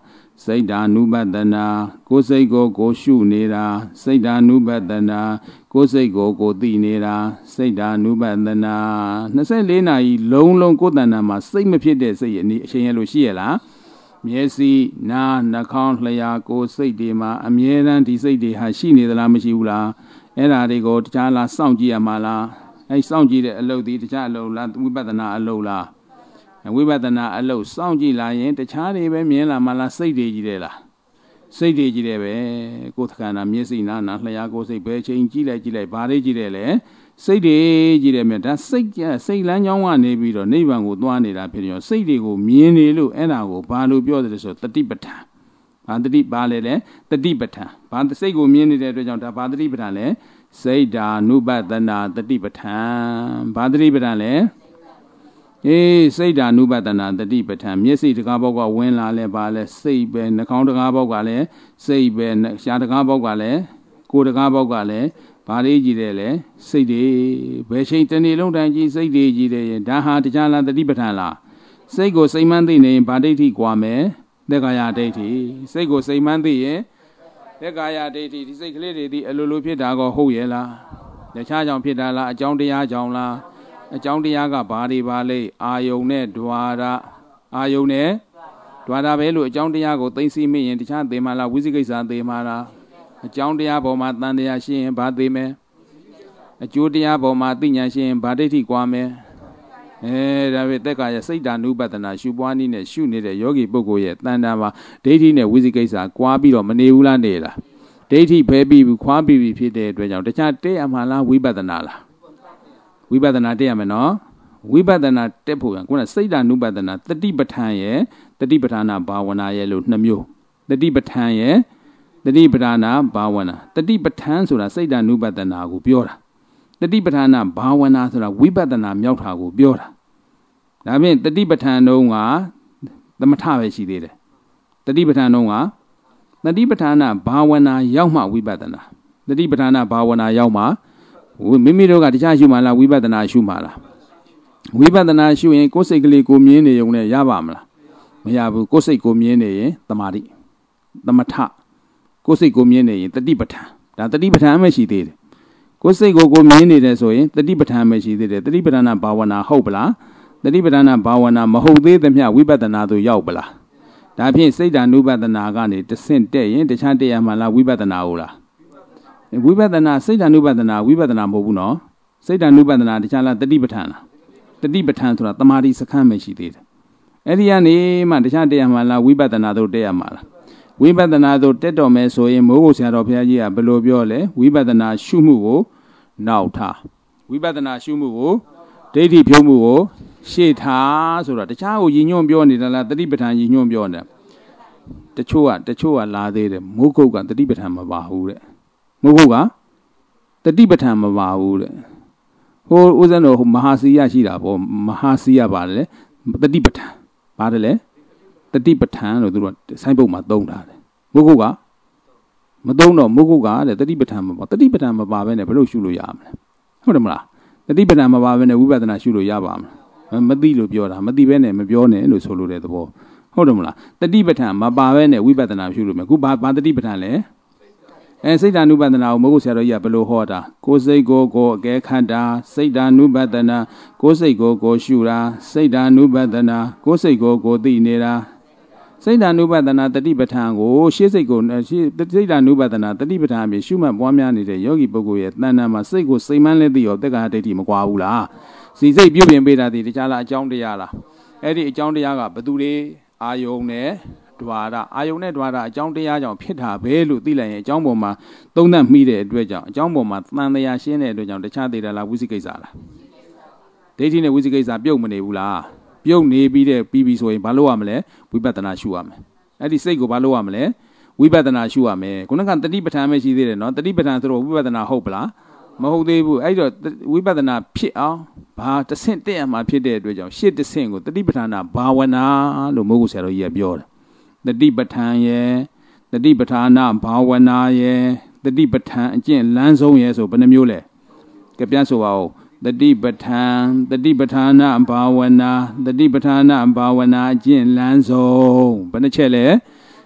စိတ်ဓာနုပတနာကိုယ်စိတ်ကိုကိုရှုနေတာစိတ်ဓာနုပတနာကိုယ်စိတ်ကိုကိုသိနေတာစိတ်ဓာနုပတနာနှစ်ဆယ့်လေးနာရီလုံးလုံးကိုယ်တဏ္ဍာမှာစိတ်မဖြစ်တဲ့စိတ်အနည်းအချိန်ရလို့ရှိရလားမျက်စိနားနှာခေါင်းလျှာကိုယ်စိတ်တွေမှာအမြဲတမ်းဒီစိတ်တွေဟာရှိနေသလားမရှိဘူးလားအဲ့ဒါတွေကိုတခြားလားစောင့်ကြည့်ရမှာလားအဲ့စောင့်ကြည့်တဲ့အလုပ်ဒီတခြားအလုပ်လားဝိပဿနာအလုပ်လားဝိပဿနာအလုပ်စောင့်ကြည့်လာရင်တခြားတွေပဲမြင်လာမှလားစိတ်တွေကြီးတယ်လားစိတ်တွေကြီးတယ်ပဲကိုယ်ခန္ဓာမျက်စိနားနာလျှာကိုယ်စိတ်ပဲချိန်ကြည့်လိုက်ကြည့်လိုက်ဘာတွေကြည့်တယ်လဲစိတ်တွေကြီးတယ်မြတ်ဒါစိတ်စိတ်လမ်းကြောင်းကနေပြီးတော့နိဗ္ဗာန်ကိုသွားနေတာဖြစ်ရောစိတ်တွေကိုမြင်နေလို့အဲ့ဒါကိုဘာလို့ပြောတယ်ဆိုတတိပဋ္ဌာန်ဘာတတိဘာလဲလဲတတိပဋ္ဌာန်ဘာစိတ်ကိုမြင်နေတဲ့အတွက်ကြောင့်ဒါဘာတတိပဋ္ဌာန်လဲစိတ်ဓာနုပတနာတတိပဋ္ဌာန်ဘာတတိပဋ္ဌာန်လဲအေးစိတ်ဓာနုပတနာတတိပဋ္ဌာန်မျက်စိတကားဘောက်ကဝင်လာလဲပါလဲစိတ်ပဲနှာခေါင်းတကားဘောက်ကလည်းစိတ်ပဲရှားတကားဘောက်ကလည်းကိုယ်တကားဘောက်ကလည်းဘာလေးကြည့်တယ်လဲစိတ်တွေဘယ်ချိန်တနေ့လုံးတိုင်းကြည့်စိတ်တွေကြည့်တယ်ရင်ဒါဟာတရားလားတတိပဋ္ဌာန်လားစိတ်ကိုစိတ်မှန်းသိနေရင်ဘာဒိဋ္ဌိကွာမယ်သက်ကာယဒိဋ္ဌိစိတ်ကိုစိတ်မှန်းသိရင်သက်ကာယဒိဋ္ဌိဒီစိတ်ကလေးတွေဒီအလိုလိုဖြစ်တာကောဟုတ်ရဲ့လားတခြားကြောင့်ဖြစ်တာလားအကြောင်းတရားကြောင့်လားအကြောင်းတရားကဘာတွေပါလဲအာယုန်နဲ့ဓွာရအာယုန်နဲ့ဓွာရပဲလို့အကြောင်းတရားကိုသိသိမိရင်တခြားသေမာလားဝိသိကိစ္စသေမာလားအကြောင်းတရားပေါ်မှာတန်တရားရှိရင်ဘာသိမယ်အကျိုးတရားပေါ်မှာသိဉာဏ်ရှိရင်ဘာဒိဋ္ဌိကွာမယ်အဲဒါပဲတက်ကာယစိတ်ဓာနုပတနာရှုပွားနည်းနဲ့ရှုနေတဲ့ယောဂီပုဂ္ဂိုလ်ရဲ့တန်တာမှာဒိဋ္ဌိနဲ့ဝိသိကိစ္စကွာပြီးတော့မနေဘူးလားနေလားဒိဋ္ဌိဖဲပြီးခွာပြီးပြီဖြစ်တဲ့အတွက်ကြောင့်တခြားတဲ့ရမှာလားဝိပဿနာလားဝိပဿနာတက်ရမယ်နော်ဝိပဿနာတက်ဖို့ကခုနစိတ်ဓာနုပတနာတတိပဋ္ဌာန်ရဲ့တတိပဋ္ဌာနာဘာဝနာရဲ့လို့နှစ်မျိုးတတိပဋ္ဌာန်ရဲ့တတိပဋ္ဌာနာဘာဝနာတတိပဋ္ဌာန်ဆိုတာစိတ်ဓာနုပတနာကိုပြောတာတတိပဋ္ဌာနာဘာဝနာဆိုတာဝိပဿနာမြောက်တာကိုပြောတာဒါဖြင့်တတိပဋ္ဌာန်တုံးကသမထပဲရှိသေးတယ်တတိပဋ္ဌာန်တုံးကတတိပဋ္ဌာနာဘာဝနာရောက်မှဝိပဿနာတတိပဋ္ဌာနာဘာဝနာရောက်မှမိမိတို့ကတရားရှုမှလားဝိပဿနာရှုမှလားဝိပဿနာရှုရင်ကိုယ်စိတ်ကလေးကိုမြင်နေုံနဲ့ရပါမလားမရဘူးကိုယ်စိတ်ကိုမြင်နေရင်သမာဓိသမထကိုယ်စိတ်ကိုမြင်နေရင်တတိပဋ္ဌာန်ဒါတတိပဋ္ဌာန်မရှိသေးတယ်ကိုယ်စိတ်ကိုကိုမြင်နေတယ်ဆိုရင်တတိပဋ္ဌာန်မရှိသေးတယ်တတိပဋ္ဌာနာဘာဝနာဟုတ်ပလားတတိပဋ္ဌာနာဘာဝနာမဟုတ်သေးသမျှဝိပဿနာသို့ရောက်ပလားဒါဖြင့်စိတ်ဓာနုပတနာကနေတဆင့်တက်ရင်တခြားတက်ရမှလားဝိပဿနာဟုတ်လားဝိပဿနာစိတ်ဓာနုပတနာဝိပဿနာမဟုတ်ဘူးနော်စိတ်ဓာနုပတနာတခြားလားတတိပဋ္ဌာန်လားတတိပဋ္ဌာန်ဆိုတာတမာတိစခန်းပဲရှိသေးတယ်အဲ့ဒီကနေမှတခြားတက်ရမှလားဝိပဿနာသို့တက်ရမှလားဝိပဿနာသို့တက်တော်မယ်ဆိုရင်မိုးကိုဆရာတော်ဘုရားကြီးကဘယ်လိုပြောလဲဝိပဿနာရှုမှုကိုနောက်ထားဝိပဿနာရှုမှုကိုဒိဋ္ဌိဖြုံးမှုကိုရှေ့ထားဆိုတာတခြားကိုရည်ညွှန်းပြောနေတာလားတတိပဋ္ဌာန်ရည်ညွှန်းပြောနေတာတချို့ကတချို့ကလာသေးတယ်မိုးကုတ်ကတတိပဋ္ဌာန်မပါဘူးတဲ့မိုးကုတ်ကတတိပဋ္ဌာန်မပါဘူးတဲ့ဟိုဦးဇင်းတော်မဟာစီရရှိတာပေါ့မဟာစီရပါတယ်တတိပဋ္ဌာန်ပါတယ်လေတတိပဋ္ဌာန်လို့သူတို့ဆိုင်းပုတ်မှာသုံးထားတယ်မိုးကုတ်ကမသုံးတော့မိုးကုတ်ကတဲ့တတိပဋ္ဌာန်မပါတတိပဋ္ဌာန်မပါဘဲနဲ့ဘယ်လိုရှုလို့ရမလဲဟုတ်တယ်မလားတတိပဋ္ဌာန်မပါဘဲနဲ့ဝိပဿနာရှုလို့ရပါမလားမသိလို့ပြောတာမသိဘဲနဲ့မပြောနဲ့လို့ဆိုလိုတဲ့သဘောဟုတ်တယ်မလားတတိပဋ္ဌာန်မပါဘဲနဲ့ဝိပဿနာရှုလို့မယ်ခုဘာဘာတတိပဋ္ဌာန်လဲအဲစိတ်ဓာနုပတနာကိုမိုးကုတ်ဆရာတော်ကြီးကဘယ်လိုဟောတာကိုယ်စိတ်ကိုကိုယ်အကဲခတ်တာစိတ်ဓာနုပတနာကိုယ်စိတ်ကိုကိုယ်ရှုတာစိတ်ဓာနုပတနာကိုယ်စိတ်ကိုကိုယ်သိနေတာစိတ်ဓာနုပတနာတတိပဋ္ဌာန်ကိုရှေ့စိတ်ကိုရှေ့စိတ်ဓာနုပတနာတတိပဋ္ဌာန်ပြီးရှုမှတ်ပွားများနေတဲ့ယောဂီပုဂ္ဂိုလ်ရဲ့တဏ္ဍာမှာစိတ်ကိုစိတ်မှန်းလဲသိရောတက္ကရာဒိဋ္ဌိမကွာဘူးလားစီစိတ်ပြုပြင်ပေးတာဒီတခြားလားအကြောင်းတရားလားအဲ့ဒီအကြောင်းတရားကဘသူတွေအာယုန်နဲ့ဓွာရအာယုန်နဲ့ဓွာရအကြောင်းတရားကြောင့်ဖြစ်တာပဲလို့သိလိုက်ရင်အကြောင်းပေါ်မှာသုံးသပ်မိတဲ့အတွက်ကြောင့်အကြောင်းပေါ်မှာတန်တရားရှင်းတဲ့အတွက်ကြောင့်တခြားသေးတာလားဝိသိကိစ္စလားဒိဋ္ဌိနဲ့ဝိသိကိစ္စပြုတ်မနေဘူးလားပြုတ်နေပြီးတဲ့ပြီးပြီဆိုရင်ဘာလုပ်ရမလဲဝိပဿနာရှုရမယ်အဲ့ဒီစိတ်ကိုဘာလုပ်ရမလဲဝိပဿနာရှုရမယ်ခုနကတတိပဋ္ဌာန်ပဲရှိသေးတယ်နော်တတိပဋ္ဌာန်ဆိုတော့ဝိပဿနာဟုတ်ပလားမဟုတ်သေးဘူးအဲ့တော့ဝိပဿနာဖြစ်အောင်ဘာတဆင့်တက်ရမှာဖြစ်တဲ့အတွက်ကြောင့်ရှစ်တဆင့်ကိုတတိပဋ္ဌာနာဘာဝနာလို့မိုးကုတ်ဆရာတော်ကြီးကပြောတယ်တတိပဋ္ဌာန်ရဲ့တတိပဋ္ဌာနာဘာဝနာရဲ့တတိပဋ္ဌာန်အကျင့်လမ်းဆုံးရဲ့ဆိုဘယ်နှမျိုးလဲကြပြန်ဆိုပါဦးတတိပဋ္ဌာန်တတိပဋ္ဌာနာဘာဝနာတတိပဋ္ဌာနာဘာဝနာအကျင့်လမ်းဆုံးဘယ်နှချက်လဲ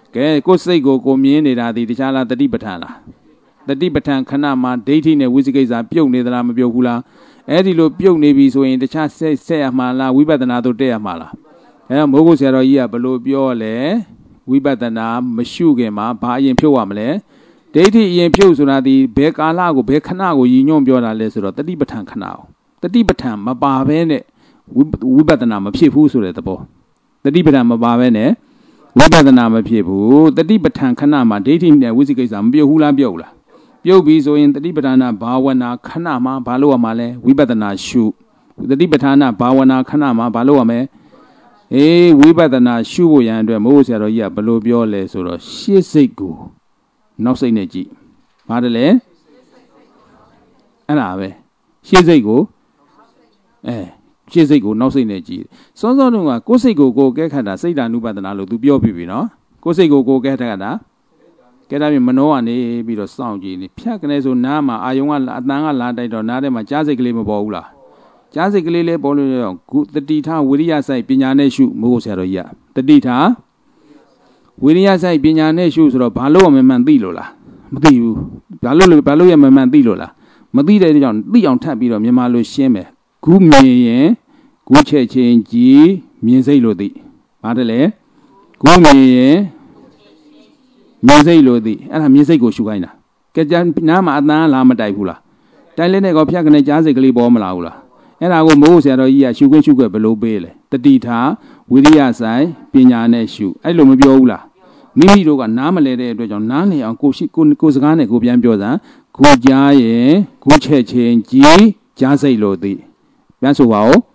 ကဲကိုယ်စိတ်ကိုကိုမြင်နေတာဒီတခြားလားတတိပဋ္ဌာန်လားတတိပဋ္ဌာန်ခဏမှာဒိဋ္ဌိနဲ့ဝိသိကိစ္စပြုတ်နေသလားမပြုတ်ဘူးလားအဲ့ဒီလိုပြုတ်နေပြီဆိုရင်တခြားဆက်ဆက်ရမှာလားဝိပဿနာတို့တက်ရမှာလားအဲတော့မိုးကုတ်ဆရာတော်ကြီးကဘယ်လိုပြောလဲဝိပဿနာမရှုခင်မှာဘာအရင်ဖြုတ်ရမလဲဒိဋ္ဌိအရင်ဖြုတ်ဆိုတာဒီဘယ်ကာလကိုဘယ်ခဏကိုရည်ညွှန်းပြောတာလဲဆိုတော့တတိပဋ္ဌာန်ခဏအောင်တတိပဋ္ဌာန်မပါဘဲနဲ့ဝိပဿနာမဖြစ်ဘူးဆိုတဲ့သဘောတတိပဋ္ဌာန်မပါဘဲနဲ့ဝိပဿနာမဖြစ်ဘူးတတိပဋ္ဌာန်ခဏမှာဒိဋ္ဌိနဲ့ဝိသိကိစ္စမပြုတ်ဘူးလားပြုတ်လားပြုတ်ပြီဆိုရင်တတိပဋ္ဌာန်ဘာဝနာခဏမှာဘာလို့ရမှာလဲဝိပဿနာရှုတတိပဋ္ဌာန်ဘာဝနာခဏမှာဘာလို့ရမလဲအေးဝိပဿနာရှုဖို့ရန်အတွက်မိုးဆရာတော်ကြီးကဘယ်လိုပြောလဲဆိုတော့ရှေ့စိတ်ကိုနောက်စိတ်နဲ့ကြည့်ဘာတယ်လဲအဲ့ဒါပဲရှေ့စိတ်ကိုအဲရှေ့စိတ်ကိုနောက်စိတ်နဲ့ကြည့်စောစောတုန်းကကိုယ်စိတ်ကိုကိုယ်ကဲခတ်တာစိတ်ဓာနုပဒနာလို့သူပြောပြပြီနော်ကိုယ်စိတ်ကိုကိုယ်ကဲခတ်တာကဲဒါပြင်မနှောကနေပြီးတော့စောင့်ကြည့်နေဖြတ်ကနေဆိုနားမှာအာယုံကအတန်ကလာတိုက်တော့နားထဲမှာကြားစိတ်ကလေးမပေါ်ဘူးလားကြားစိတ်ကလေးလေးပေါ်လို့ရအောင်ကုတတိထဝိရိယဆိုင်ပညာနဲ့ရှုမိုးဆရာတော်ကြီးကတတိထဝိရိယဆိုင်ပညာနဲ့ရှုဆိုတော့ဘာလို့မှမမှန်သိလို့လားမသိဘူးဘာလို့ဘာလို့ရမှမှန်သိလို့လားမသိတဲ့ကြောင့်သိအောင်ထပ်ပြီးတော့မြန်မာလိုရှင်းမယ်ဂုမြင်ရင်ဂုချက်ချင်းကြည်မြင်စိတ်လို့သိဘာတလဲဂုမြင်ရင်မြင်စိတ်လို့သိအဲ့ဒါမြင်စိတ်ကိုရှုခိုင်းတာကဲနားမှာအတန်လာမတိုက်ဘူးလားတိုက်လက်နဲ့ကောဖြတ်ကနေကြားစိတ်ကလေးပေါ်မလာဘူးလားအဲ့ဒါကိုမိုးဆရာတော်ကြီးကရှုခွင့်ရှုခွင့်ဘယ်လိုပေးလဲတတိထာဝိရိယဆိုင်ပညာနဲ့ရှုအဲ့လိုမပြောဘူးလားမိမိတို့ကနားမလဲတဲ့အတွက်ကြောင့်နားနေအောင်ကိုရှိကိုကိုစကားနဲ့ကိုပြန်ပြောစမ်းဂုကြားရင်ဂုချက်ချင်းကြည်ကြားစိတ်လို့သိပြန်ဆိုပါဦး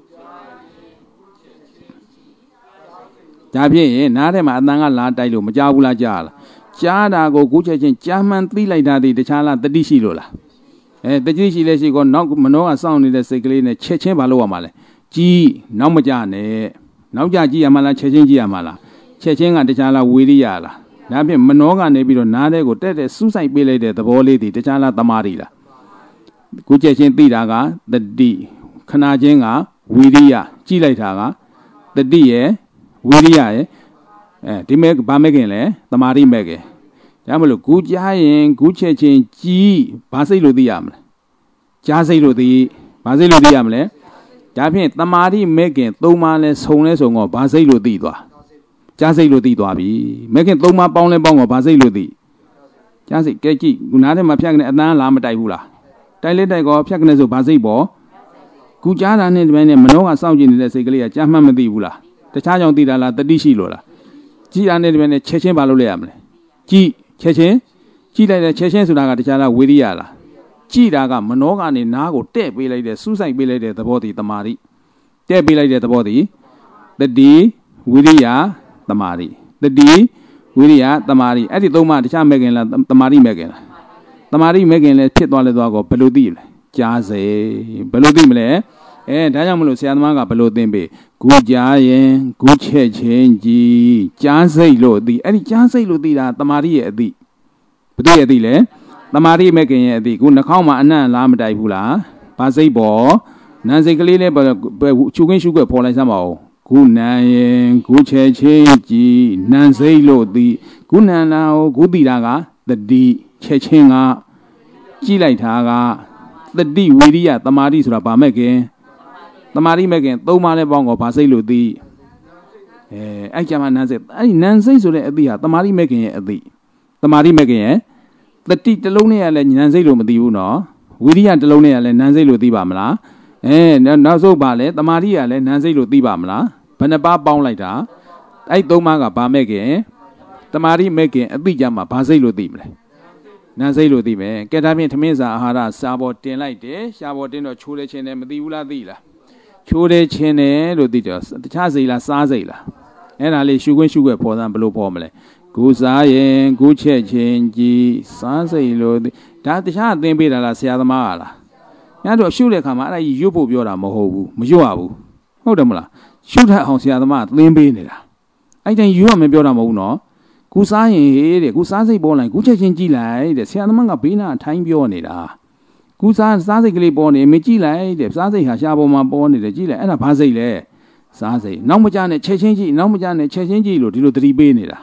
ဒါဖြင့်ရင်နားထဲမှာအတန်ကလာတိုက်လို့မကြားဘူးလားကြားလားကြားတာကိုဂုချက်ချင်းကြားမှန်သိလိုက်တာဒီတခြားလားတတိရှိလို့လားအဲတတိရှိလဲရှိကောနောက်မနှောကစောင့်နေတဲ့စိတ်ကလေးနဲ့ချက်ချင်းဘာလို့ရမှာလဲကြီးနောက်မကြနဲ့နောက်ကြကြည့်ရမှာလားချက်ချင်းကြည့်ရမှာလားချက်ချင်းကတခြားလားဝေရိယလားဒါဖြင့်မနှောကနေပြီးတော့နားထဲကိုတက်တက်စူးစိုက်ပေးလိုက်တဲ့သဘောလေးဒီတခြားလားတမာရီလားကိုချက်ချင်းသိတာကတတိခဏချင်းကဝိရိယကြည့်လိုက်တာကတတိရဲ့ဝိရိယရဲ့အဲဒီမဲ့ဘာမဲ့ခင်လဲတမာရီမဲ့ခင်ဒါမလို့ဂူကြားရင်ဂူချက်ချင်းကြီးဘာစိတ်လို့သိရမလဲကြားစိတ်လို့သိဘာစိတ်လို့သိရမလဲဒါဖြင့်တမာရီမဲ့ခင်သုံးပါးလဲဆုံလဲဆုံတော့ဘာစိတ်လို့သိသွားကြားစိတ်လို့သိသွားပြီမဲ့ခင်သုံးပါးပေါင်းလဲပေါင်းတော့ဘာစိတ်လို့သိကြားစိတ်ကဲကြည့်ခုနားထဲမှာဖြတ်ကနေအတန်းလာမတိုက်ဘူးလားတိုက်လဲတိုက်ကောဖြတ်ကနေဆိုဘာစိတ်ပေါ်ဂူကြားတာနဲ့ဒီပိုင်းနဲ့မနှောကစောင့်ကြည့်နေတဲ့စိတ်ကလေးကကြားမှတ်မသိဘူးလားတခြားကြောင့်သိတာလားတတိရှိလို့လားကြည်တာနဲ့ဒီပိုင်းနဲ့ချက်ချင်းဘာလို့လဲရမလဲကြည်ချက်ချင်းကြည့်လိုက်တဲ့ချက်ချင်းဆိုတာကတခြားလားဝိရိယလားကြည်တာကမနှောကနေနားကိုတဲ့ပေးလိုက်တဲ့စူးစိုက်ပေးလိုက်တဲ့သဘောတည်တမာတိတဲ့ပေးလိုက်တဲ့သဘောတည်တတိဝိရိယတမာတိတတိဝိရိယတမာတိအဲ့ဒီသုံးပါးတခြားမဲ့ခင်လားတမာတိမဲ့ခင်လားတမာတိမဲ့ခင်လဲဖြစ်သွားလဲသွားကောဘယ်လိုသိလဲကြားစေဘယ်လိုသိမလဲအဲဒါကြောင့်မလို့ဆရာသမားကဘယ်လိုသင်ပေးဂုကြားရင်ဂုချက်ချင်းကြီးကြားစိတ်လို့သိအဲ့ဒီကြားစိတ်လို့သိတာတမာတိရဲ့အသိဘယ်သူရဲ့အသိလဲတမာတိမဲ့ခင်ရဲ့အသိခုနှာခေါင်းမှာအနံ့လားမတိုက်ဘူးလားဘာစိတ်ပေါ်နန်းစိတ်ကလေးလေးချူခင်းရှုခွက်ပေါ်လိုက်စမ်းပါဦးဂုနံရင်ဂုချက်ချင်းကြီးနန်းစိတ်လို့သိဂုနံလားဂုသိတာကတတိချက်ချင်းကကြည့်လိုက်တာကတတိဝိရိယတမာတိဆိုတာဗာမဲ့ခင်တမာတိမဲ့ခင်သုံးပါးလဲပေါင်းကောဗာစိတ်လို့သိအဲအဲ့ကြမှာနန်းစိတ်အဲ့ဒီနန်းစိတ်ဆိုတဲ့အသိဟာတမာတိမဲ့ခင်ရဲ့အသိတမာတိမဲ့ခင်ရဲ့တတိတစ်လုံးနဲ့ရလဲနန်းစိတ်လို့မသိဘူးနော်ဝိရိယတစ်လုံးနဲ့ရလဲနန်းစိတ်လို့သိပါမလားအဲနောက်ဆုံးပါလဲတမာတိကလည်းနန်းစိတ်လို့သိပါမလားဘယ်နှပါးပေါင်းလိုက်တာအဲ့သုံးပါးကဗာမဲ့ခင်တမာတိမဲ့ခင်အသိကြမှာဗာစိတ်လို့သိမလဲနန်းစိတ်လို့သိမယ်ကဲဒါဖြင့်ထမင်းစာအာဟာရစာပေါ်တင်လိုက်တယ်ရှားပေါ်တင်တော့ချိုးတယ်ချင်းတယ်မသိဘူးလားသိလားချိုးတယ်ချင်းတယ်လို့သိတော့တခြားစိတ်လားစားစိတ်လားအဲ့ဒါလေးရှုခွင့်ရှုခွက်ပေါ်စမ်းဘယ်လိုပေါ်မလဲဂုစားရင်ဂုချက်ချင်းကြီးစားစိတ်လို့ဒါတခြားအသင်ပေးတာလားဆရာသမားလားညတော့ရှုတဲ့အခါမှာအဲ့ဒါကြီးရွတ်ဖို့ပြောတာမဟုတ်ဘူးမရွတ်ရဘူးဟုတ်တယ်မလားရှုထက်အောင်ဆရာသမားသင်ပေးနေတာအဲ့တိုင်းရွတ်ရမယ်ပြောတာမဟုတ်ဘူးနော်ကုစားရင်ဟေးတဲ့ကုစားစိတ်ပေါ်လိုက်ကုချက်ချင်းကြည့်လိုက်တဲ့ဆရာသမားကဘေးနာထိုင်းပြောနေတာကုစားစားစိတ်ကလေးပေါ်နေမကြည့်လိုက်တဲ့စားစိတ်ဟာရှားပေါ်မှာပေါ်နေတယ်ကြည့်လိုက်အဲ့ဒါဘာစိတ်လဲစားစိတ်နောက်မကြနဲ့ချက်ချင်းကြည့်နောက်မကြနဲ့ချက်ချင်းကြည့်လို့ဒီလိုသတိပေးနေတာ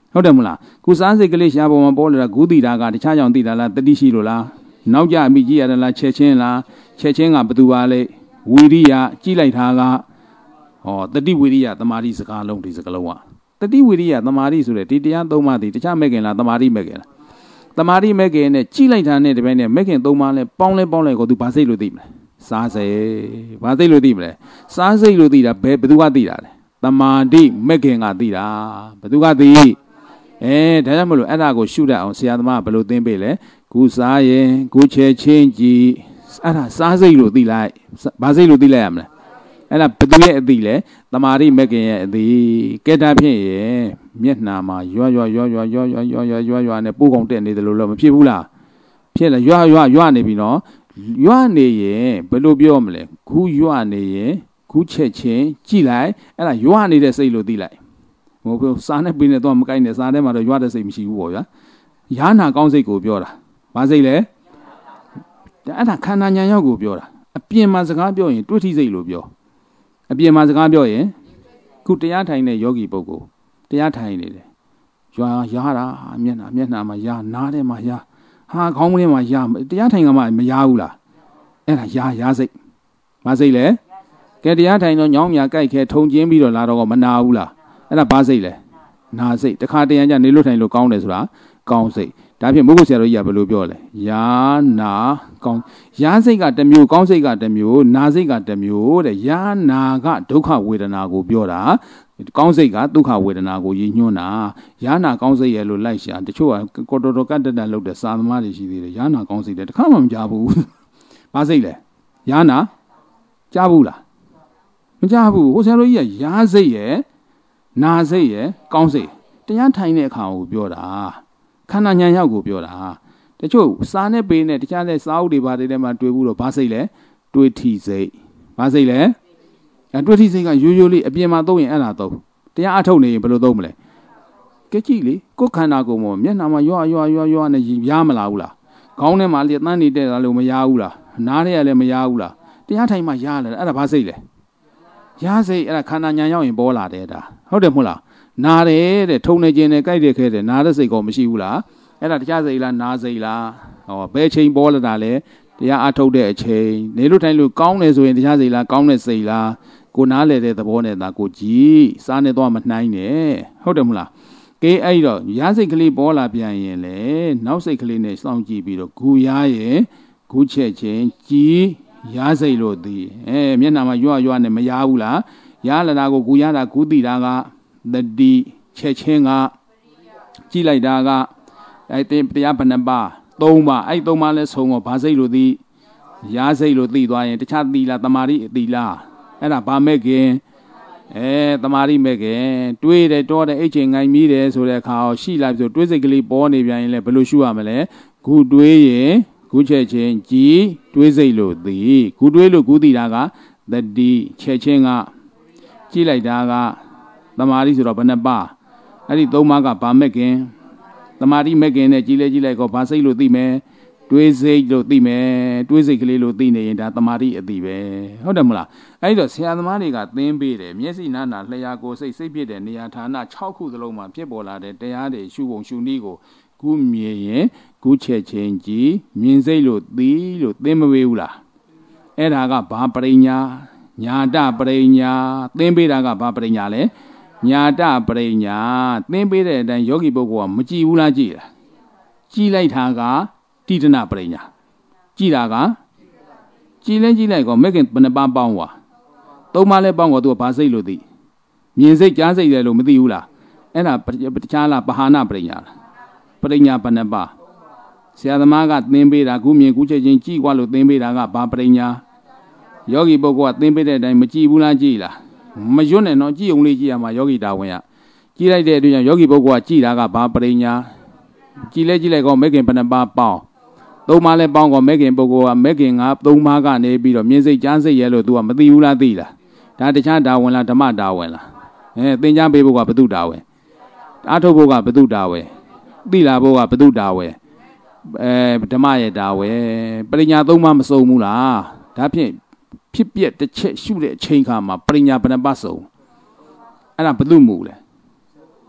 ဟုတ်တယ်မလားခုစားစိတ်ကလေးရှားပေါ်မှာပေါ်လာတာဂူးတီတာကတခြားကြောင့်တီတာလားတတိရှိလို့လားနောက်ကြအမိကြည့်ရတာလားချက်ချင်းလားချက်ချင်းကဘသူပါလဲဝီရိယကြည့်လိုက်တာကဟောတတိဝီရိယသမာဓိစကားလုံးဒီစကားလုံးကတတိဝီရိယသမာဓိဆိုတဲ့ဒီတရားသုံးပါးဒီတခြားမဲ့ခင်လားသမာဓိမဲ့ခင်လားသမာဓိမဲ့ခင်နဲ့ကြည့်လိုက်တာနဲ့တပည့်နဲ့မဲ့ခင်သုံးပါးလဲပေါင်းလဲပေါင်းလဲကိုသူဘာစိတ်လို့သိမလဲစားစိတ်ဘာစိတ်လို့သိမလဲစားစိတ်လို့သိတာဘယ်ဘသူကသိတာလဲသမာဓိမဲ့ခင်ကသိတာဘသူကသိအဲဒါကြောင့်မလို့အဲ့ဒါကိုရှုတတ်အောင်ဆရာသမားကဘယ်လိုသင်ပေးလဲခုစားရင်ခုချဲချင်းကြည်အဲ့ဒါစားစိတ်လို့သိလိုက်ဘာစိတ်လို့သိလိုက်ရမလဲအဲ့ဒါဘသူရဲ့အသိလဲသမာဓိမဲ့ခင်ရဲ့အသိကဲတာဖြင့်ရဲ့မျက်နှာမှာရွရွရွရွရွရွရွရွရွရွနဲ့ပိုးကောင်တက်နေတယ်လို့လည်းမဖြစ်ဘူးလားဖြစ်လဲရွရွရွနေပြီနော်ရွနေရင်ဘယ်လိုပြောမလဲခုရွနေရင်ခုချက်ချင်းကြည့်လိုက်အဲ့ဒါရွနေတဲ့စိတ်လို့သိလိုက်မဟုတ်ဘူးစားနဲ့ပင်းနဲ့တော့မကိုက်နဲ့စားထဲမှာတော့ရွတဲ့စိတ်မရှိဘူးပေါ့ဗျာယာနာကောင်းစိတ်ကိုပြောတာဘာစိတ်လဲအဲ့ဒါခန္ဓာဉာဏ်ရောက်ကိုပြောတာအပြင်မှာစကားပြောရင်တွေ့ထိစိတ်လို့ပြောအပြင်မှာစကားပြောရင်ခုတရားထိုင်တဲ့ယောဂီပုဂ္ဂိုလ်တရားထိုင်နေတယ်ရွာရတာမျက်နှာမျက်နှာမှာရနားထဲမှာရဟာခေါင်းထဲမှာရတရားထိုင်ကမှမရဘူးလားအဲ့ဒါရရစိတ်ဘာစိတ်လဲကဲတရားထိုင်တော့ညောင်းမြကြိုက်ခဲထုံကျင်းပြီးတော့လာတော့မနာဘူးလားအဲ့ဒါဘာစိတ်လဲနာစိတ်တခါတရံကြနေလို့ထိုင်လို့ကောင်းတယ်ဆိုတာကောင်းစိတ်ဒါဖြင့်မုဂ္ဂဆရာတို့ကြီးကဘယ်လိုပြောလဲယာနာကောင်းယာစိတ်ကတစ်မျိုးကောင်းစိတ်ကတစ်မျိုးနာစိတ်ကတစ်မျိုးတဲ့ယာနာကဒုက္ခဝေဒနာကိုပြောတာကောင်းစိတ်ကဒုက္ခဝေဒနာကိုရည်ညွှန်းတာယာနာကောင်းစိတ်ရဲ့လို့လိုက်ရှာတချို့ကကောတော်တော်ကတ္တတန်လုပ်တဲ့စာသမားတွေရှိသေးတယ်ယာနာကောင်းစိတ်တဲ့တခါမှမကြားဘူးဘာစိတ်လဲယာနာကြားဘူးလားမကြားဘူးဟိုဆရာတို့ကြီးကယာစိတ်ရဲ့နာစိတ်ရဲ့ကောင်းစိတ်တရားထိုင်တဲ့အခါကိုပြောတာခန္ဓာဉာဏ်ရောက်ကိုပြောတာတချို့စားနဲ့ပေးနဲ့တခြားတဲ့စားအုပ်တွေဘာတွေထဲမှာတွေ့ဘူးတော့ဘာစိတ်လဲတွေးထီစိတ်ဘာစိတ်လဲအဲတွေးထီစိတ်ကရိုးရိုးလေးအပြင်မှာသုံးရင်အဲ့ဒါသုံးတရားအထုတ်နေရင်ဘယ်လိုသုံးမလဲကြည့်ကြည့်လေကိုယ်ခန္ဓာကိုယ်မှာမျက်နှာမှာရွရွရွရွနဲ့ရမလာဘူးလားခေါင်းထဲမှာလေတန်းနေတဲ့လို့မရဘူးလားနားထဲကလည်းမရဘူးလားတရားထိုင်မှရလာတယ်အဲ့ဒါဘာစိတ်လဲရစိတ်အဲ့ဒါခန္ဓာဉာဏ်ရောက်ရင်ပေါ်လာတယ်ဒါဟုတ်တယ်မဟုတ်လားနာတယ်တဲ့ထုံနေခြင်းနဲ့ကြိုက်တယ်ခဲတယ်နာတဲ့စိတ်ကောမရှိဘူးလားအဲ့ဒါတရားစိတ်လားနာစိတ်လားဟောဘယ်ချိန်ပေါ်လာတာလဲတရားအထုတ်တဲ့အချိန်နေလို့ထိုင်လို့ကောင်းတယ်ဆိုရင်တရားစိတ်လားကောင်းတဲ့စိတ်လားကိုနားလေတဲ့သဘောနဲ့သာကိုကြည်စားနေတော့မနှိုင်းနဲ့ဟုတ်တယ်မလားကဲအဲ့တော့ရစိတ်ကလေးပေါ်လာပြန်ရင်လေနောက်စိတ်ကလေးနဲ့စောင့်ကြည့်ပြီးတော့ဂူရရဲ့ဂူချက်ချင်းကြည်ရစိတ်လို့သည်အဲမျက်နှာမှာရွရွနဲ့မရဘူးလားရလာတာကိုဂူရတာဂူတိတာကတတိချက်ချင်းကကြည့်လိုက်တာကအဲ့တင်တရားဘဏ္ဍပါသုံးပါအဲ့သုံးပါလဲဆုံးတော့ဘာစိတ်လို့သိရာစိတ်လို့သိသွားရင်တခြားသီလားတမာတိအသီလားအဲ့ဒါဘာမဲ့ခင်အဲတမာတိမဲ့ခင်တွေးတယ်တောတယ်အိတ်ချင်ငိုင်မီးတယ်ဆိုတဲ့အခါရှိလာပြီဆိုတွေးစိတ်ကလေးပေါ်နေပြန်ရင်လည်းဘယ်လိုရှုရမလဲခုတွေးရင်ခုချက်ချင်းကြည်တွေးစိတ်လို့သိခုတွေးလို့ခုသိတာကတတိချက်ချင်းကကြည့်လိုက်တာကသမာဓိဆိုတော့ဘယ်နှပါအဲ့ဒီသုံးပါးကဘာမဲ့ခင်သမာဓိမဲ့ခင်နဲ့ကြည်လဲကြည်လိုက်ကောဘာစိတ်လို့သိမယ်တွေးစိတ်လို့သိမယ်တွေးစိတ်ကလေးလို့သိနေရင်ဒါသမာဓိအသိပဲဟုတ်တယ်မလားအဲ့တော့ဆရာသမားတွေကသင်ပေးတယ်မျက်စိနာနာလျှာကိုယ်စိတ်စိတ်ဖြစ်တဲ့နေရာဌာန၆ခုသလုံးမှာဖြစ်ပေါ်လာတဲ့တရားတွေရှုပုံရှုနည်းကိုခုမြင်ရင်ခုချက်ချင်းကြည်မြင်စိတ်လို့သိလို့သင်မပေးဘူးလားအဲ့ဒါကဘာပရိညာညာတပရိညာသင်ပေးတာကဘာပရိညာလဲညာတပရိညာသင်ပေးတဲ့အတိုင်းယောဂီပုဂ္ဂိုလ်ကမကြည့်ဘူးလားကြည့်တာကြည့်လိုက်တာကတိတနာပရိညာကြည့်တာကကြည့်လဲကြည့်လိုက်ကောမက်ကင်ဘယ်နှပါပေါင်းွာသုံးပါးလဲပေါင်းကောသူကဘာစိတ်လို့သိမြင်စိတ်ကြားစိတ်တယ်လို့မသိဘူးလားအဲ့ဒါတခြားလားပဟာနာပရိညာလားပရိညာဘယ်နှပါဆရာသမားကသင်ပေးတာခုမြင်ခုချက်ချင်းကြည့်ကွာလို့သင်ပေးတာကဘာပရိညာယောဂီပုဂ္ဂိုလ်ကသင်ပေးတဲ့အတိုင်းမကြည့်ဘူးလားကြည့်လားမရွတ်နဲ့တော့ကြည့်ုံလေးကြည့်ရမှာယောဂီတာဝန်ရကြည့်လိုက်တဲ့အတွက်ကြောင့်ယောဂီပုဂ္ဂိုလ်ကကြည့်တာကဘာပရိညာကြည့်လဲကြည့်လိုက်ကောမက်ကင်ဘယ်နှပါပေါင်းသုံးပါးလဲပေါင်းကောမက်ကင်ပုဂ္ဂိုလ်ကမက်ကင်ကသုံးပါးကနေပြီးတော့မြင်စိတ်ကြားစိတ်ရဲလို့ तू ကမသိဘူးလားသိလားဒါတခြားတာဝန်လားဓမ္မတာဝန်လားအဲသင်ကြားပေးဖို့ကဘု து တာဝန်အားထုတ်ဖို့ကဘု து တာဝန်သိလာဖို့ကဘု து တာဝန်အဲဓမ္မရဲ့တာဝန်ပရိညာသုံးပါးမစုံဘူးလားဒါဖြင့်ဖြစ်ပြက်တစ်ချက်ရှုတဲ့အချိန်ခါမှာပရိညာဘယ်နှပါစုံအဲ့ဒါဘု து မူလဲဟ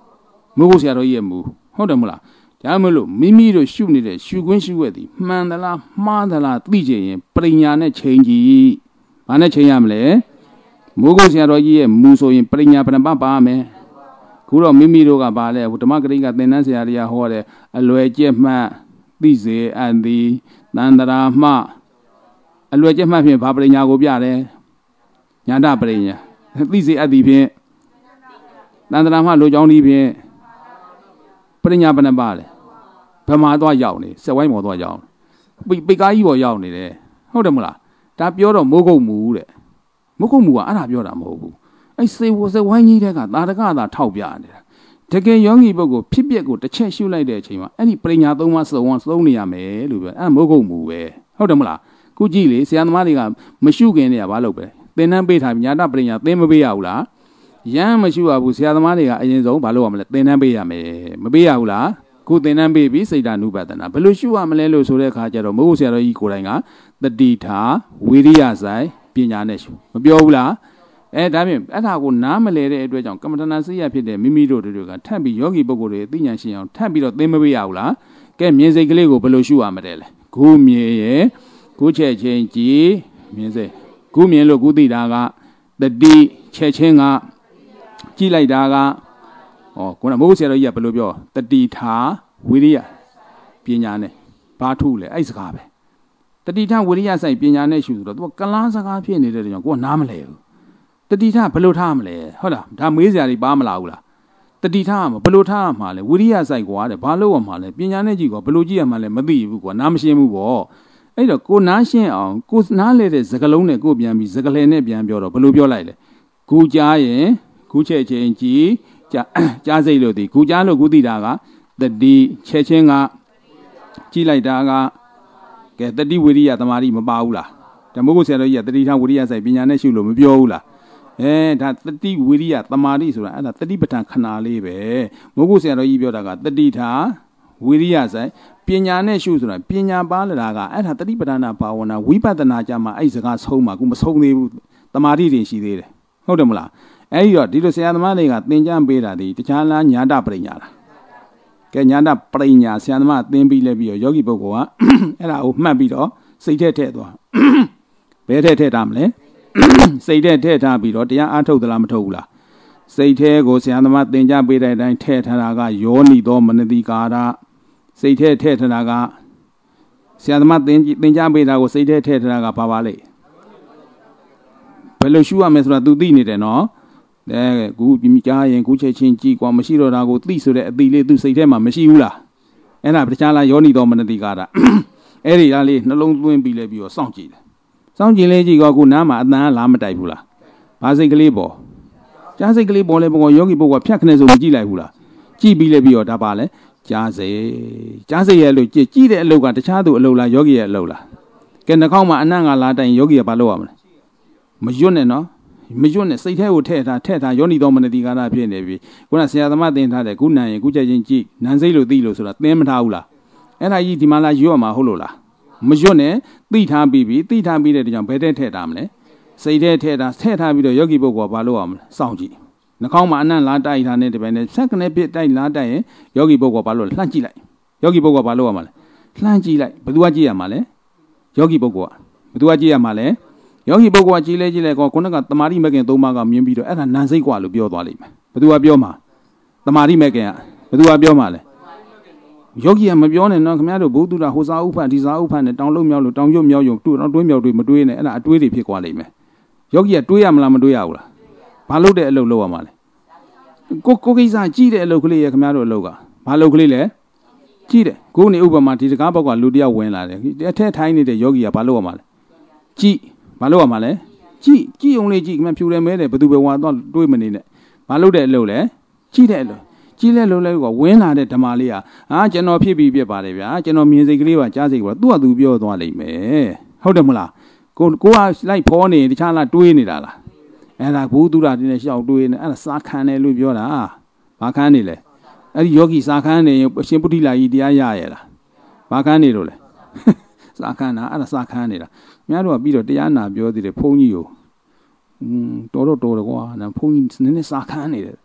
မိုးကုတ်ဆရာတော်ကြီးရဲ့မူဟုတ်တယ်မလားဒါမှမဟုတ်မိမိတို့ရှုနေတဲ့ရှုခွင်းရှုွက်သည်မှန်သလားမှားသလားသိချင်ရင်ပရိညာနဲ့ချိန်ကြည့်ဘာနဲ့ချိန်ရမလဲမိုးကုတ်ဆရာတော်ကြီးရဲ့မူဆိုရင်ပရိညာဘယ်နှပတ်ပါမယ်ခုတော့မိမိတို့ကပါလဲဓမ္မဂရိကသင်္นานဆရာတွေကဟောတယ်အလွယ်ကျက်မှတ်သိစေအပ်သည်တန္တရာမှအလွယ်ကျက်မှတ်ဖြင့်ဘာပရိညာကိုပြတယ်ညာတပရိညာသိစေအပ်သည်ဖြင့်တန္တရာမှလိုကြောင်းသည်ဖြင့်ပရိညာဘယ်နှပါလဲဘယ်မှာသွားရောက်နေစက်ဝိုင်းပေါ်သွားရောက်ပိပိကားကြီးပေါ်ရောက်နေတယ်ဟုတ်တယ်မလားဒါပြောတော့မိုးကုတ်မူတဲ့မိုးကုတ်မူကအဲ့ဒါပြောတာမဟုတ်ဘူးအဲ့စေဝစက်ဝိုင်းကြီးတဲ့ကသာတကသာထောက်ပြနေတာတကယ်ယောဂီပုဂ္ဂိုလ်ဖြစ်ပျက်ကိုတစ်ချက်ရှုလိုက်တဲ့အချိန်မှာအဲ့ဒီပရိညာသုံးပါးစုံအောင်သုံးနေရမယ်လို့ပြောအဲ့မိုးကုတ်မူပဲဟုတ်တယ်မလားခုကြည့်လေဆရာသမားတွေကမရှုခင်နေရဘာလို့ပဲသင်္นานပေးထားညာတပရိညာသင်မပေးရဘူးလားရမ်းမရှုရဘူးဆရာသမားတွေကအရင်ဆုံးဘာလို့ရမလဲသင်္นานပေးရမယ်မပေးရဘူးလားခုသင်္นานပေးပြီးစိတ်ဓာနုပဒနာဘယ်လိုရှုရမလဲလို့ဆိုတဲ့အခါကျတော့မိုးကုတ်ဆရာတော်ကြီးကိုယ်တိုင်ကတတိထာဝိရိယဆိုင်ပညာနဲ့ရှုမပြောဘူးလားအဲဒါဖြင့်အဲ့ဒါကိုနားမလဲတဲ့အတွက်ကြောင့်ကမ္မဋ္ဌာန်းစိတ်ရဖြစ်တဲ့မိမိတို့တွေကထပ်ပြီးယောဂီပုဂ္ဂိုလ်တွေသိဉာဏ်ရှိအောင်ထပ်ပြီးတော့သင်မပေးရဘူးလားကဲမြင်စိတ်ကလေးကိုဘယ်လိုရှုရမလဲလဲခုမြင်ရဲ့ခုချက်ချင်းကြည်မြင်စိတ်ခုမြင်လို့ခုသိတာကတတိချက်ချင်းကကြည့်လိုက်တာကဩခုနမိုးဆရာတော်ကြီးကဘယ်လိုပြောတတိထာဝိရိယပညာနဲ့ဘာထုလဲအဲ့စကားပဲတတိထာဝိရိယဆိုင်ပညာနဲ့ရှုဆိုတော့ तू ကလားစကားဖြစ်နေတဲ့ကြောင့်ကိုကနားမလဲဘူးတတိထာဘယ်လိုထားမလဲဟုတ်လားဒါမေးစရာတွေပါမလာဘူးလားတတိထာမှာဘယ်လိုထားမှာလဲဝိရိယဆိုင်ကွာတဲ့ဘာလို့ရမှာလဲပညာနဲ့ကြည့်ကွာဘယ်လိုကြည့်ရမှာလဲမသိဘူးကွာနားမရှင်းဘူးပေါ့အဲ့တော့ကိုနားရှင်းအောင်ကိုနားလဲတဲ့စကားလုံးနဲ့ကိုပြန်ပြီးစကားလဲနဲ့ပြန်ပြောတော့ဘယ်လိုပြောလိုက်လဲခုကြားရင်ခုချက်ချင်းကြည်ကြားကြားစိတ်လို့ဒီခုကြားလို့ခုသိတာကတတိချက်ချင်းကကြည့်လိုက်တာကကဲတတိဝိရိယသမာဓိမပါဘူးလားဓမ္မကုဆရာတော်ကြီးကတတိထဝိရိယဆိုင်ပညာနဲ့ရှုလို့မပြောဘူးလားအဲဒါတတိဝိရိယသမာဓိဆိုတာအဲ့ဒါတတိပဋ္ဌာန်ခဏလေးပဲမိုးကုဆရာတော်ကြီးပြောတာကတတိထာဝိရိယဆိုင်ပညာနဲ့ရှုဆိုတာပညာပါလာတာကအဲ့ဒါတတိပဋ္ဌာနာဘာဝနာဝိပဿနာကြမှာအဲ့စကားဆုံးမှာခုမဆုံးသေးဘူးသမာဓိတွေရှိသေးတယ်ဟုတ်တယ်မလားအဲ့ဒီတော့ဒီလိုဆရာသမားတွေကသင်ကြားပေးတာဒီတခြားလားညာတပရိညာလားကဲညာတပရိညာဆရာသမားသင်ပြီးလဲပြီးတော့ယောဂီပုဂ္ဂိုလ်ကအဲ့ဒါကိုမှတ်ပြီးတော့စိတ်ထဲထည့်သွားဘယ်ထဲထည့်တာမလဲစိတ်ထဲထည့်ထားပြီးတော့တရားအားထုတ်သလားမထုတ်ဘူးလားစိတ်ထဲကိုဆရာသမားသင်ကြားပေးတဲ့အတိုင်းထည့်ထားတာကယောနိသောမနတိကာရစိတ်ထဲထည့်ထားတာကဆရာသမားသင်သင်ကြားပေးတာကိုစိတ်ထဲထည့်ထားတာကဘာပါလဲဘယ်လိုရှုရမလဲဆိုတာ तू သိနေတယ်နော်အဲကူကြားရင်ကူချက်ချင်းကြည့်ကွာမရှိတော့တာကိုသိဆိုတဲ့အတိလေး तू စိတ်ထဲမှာမရှိဘူးလားအဲ့ဒါတခြားလားယောနိသောမနတိကာရအဲ့ဒီလားလေးနှလုံးသွင်းပြီးလဲပြီးတော့စောင့်ကြည့်တယ်စောင့်ကြည့်လဲကြည့်ကောခုနားမှာအတန်လားမတိုက်ဘူးလားဘာစိတ်ကလေးပေါ်ကြားစိတ်ကလေးပေါ်လဲပေါ်ယောဂီပုဂ္ဂိုလ်ဖြတ်ခနဲ့ဆိုမကြည့်လိုက်ဘူးလားကြည့်ပြီးလဲပြီးတော့ဒါပါလဲကြားစိတ်ကြားစိတ်ရဲ့လို့ကြည့်ကြည့်တဲ့အလုပ်ကတခြားသူအလုပ်လားယောဂီရဲ့အလုပ်လားကဲနှာခေါင်းမှာအနံ့ကလားတိုင်ယောဂီကဘာလုပ်ရမလဲမရွတ်နဲ့နော်မရွတ်နဲ့စိတ်ထဲကိုထည့်ထားထည့်ထားယောနိသောမနတိကာရဖြစ်နေပြီခုနဆရာသမားသင်ထားတယ်ခုနန်ရင်ခုချက်ချင်းကြည့်နန်စိတ်လို့သိလို့ဆိုတာသင်မထားဘူးလားအဲ့ဒါကြီးဒီမှာလားရွတ်မှာဟုတ်လို့လားမရွတ်နဲ့သိထားပြီးပြီသိထားပြီးတဲ့ကြောင့်ဘယ်တဲ့ထည့်တာမလဲစိတ်ထဲထည့်တာထည့်ထားပြီးတော့ယောဂီပုဂ္ဂိုလ်ကဘာလုပ်ရမလဲစောင့်ကြည့်နှာခေါင်းမှာအနံ့လားတိုက်ထားတဲ့တပည့်နဲ့ဆက်ကနေပြစ်တိုက်လားတိုက်ရင်ယောဂီပုဂ္ဂိုလ်ကဘာလုပ်လဲလှမ်းကြည့်လိုက်ယောဂီပုဂ္ဂိုလ်ကဘာလုပ်ရမှာလဲလှမ်းကြည့်လိုက်ဘယ်သူကကြည့်ရမှာလဲယောဂီပုဂ္ဂိုလ်ကဘယ်သူကကြည့်ရမှာလဲယောဂီပုဂ္ဂိုလ်ကကြည်လဲကြည်လဲကောခုနကတမာတိမကင်သုံးပါးကမြင်ပြီးတော့အဲ့ဒါနန်စိတ်กว่าလို့ပြောသွားလိမ့်မယ်ဘယ်သူကပြောမှာတမာတိမကင်ကဘယ်သူကပြောမှာလဲယောဂီကမပြောနဲ့နော်ခင်ဗျားတို့ဘုဒ္ဓရာဟိုစာဥဖတ်ဒီစာဥဖတ်နဲ့တောင်လုံးမြောက်လို့တောင်ရွတ်မြောက်ယုံတူတောင်တွေးမြောက်တွေမတွေးနဲ့အဲ့ဒါအတွေးတွေဖြစ်သွားလိမ့်မယ်ယောဂီကတွေးရမလားမတွေးရဘူးလားဘာလို့တဲ့အလုပ်လုပ်ရမှာလဲကိုကိုကိစ္စကြည့်တဲ့အလုပ်ကလေးရခင်ဗျားတို့အလုပ်ကဘာလုပ်ကလေးလဲကြည့်တယ်ကိုနေဥပမာဒီတကားဘောက်ကလူတယောက်ဝင်လာတယ်အထက်ထိုင်းနေတဲ့ယောဂီကဘာလုပ်ရမှာလဲကြည့်ဘာလို့ရမှာလဲကြည့်ကြည့်အောင်လေးကြည့်ခင်ဗျဖြူတယ်မဲတယ်ဘယ်သူပဲဝါတော့တွေးမနေနဲ့ဘာလို့တဲ့အလုပ်လဲကြည့်တဲ့အလုပ်ကြည့်လဲလို့လဲကဝင်းလာတဲ့ဓမ္မလေးကဟာကျွန်တော်ဖြစ်ပြီးပြပါတယ်ဗျာကျွန်တော်မြင်စိတ်ကလေးပါကြားစိတ်ကပါသူ့ဟာသူပြောသွားလိမ့်မယ်ဟုတ်တယ်မလားကိုကိုကလိုက်ဖောနေတခြားလားတွေးနေတာလားအဲ့ဒါဘူးသူရတင်းနဲ့ရှောက်တွေးနေအဲ့ဒါစာခံတယ်လို့ပြောတာဘာခံနေလဲအဲ့ဒီယောဂီစာခံနေအရှင်ပုထိလာကြီးတရားရရလားဘာခံနေလို့လဲစာခံတာအဲ့ဒါစာခံနေတာများတော့ပြီးတော့တရားနာပြောသေးတယ်ဘုန်းကြီးကိုอืมတော်တော့တော်တယ်ကွာဘုန်းကြီးနည်းနည်းစာခံနေတယ်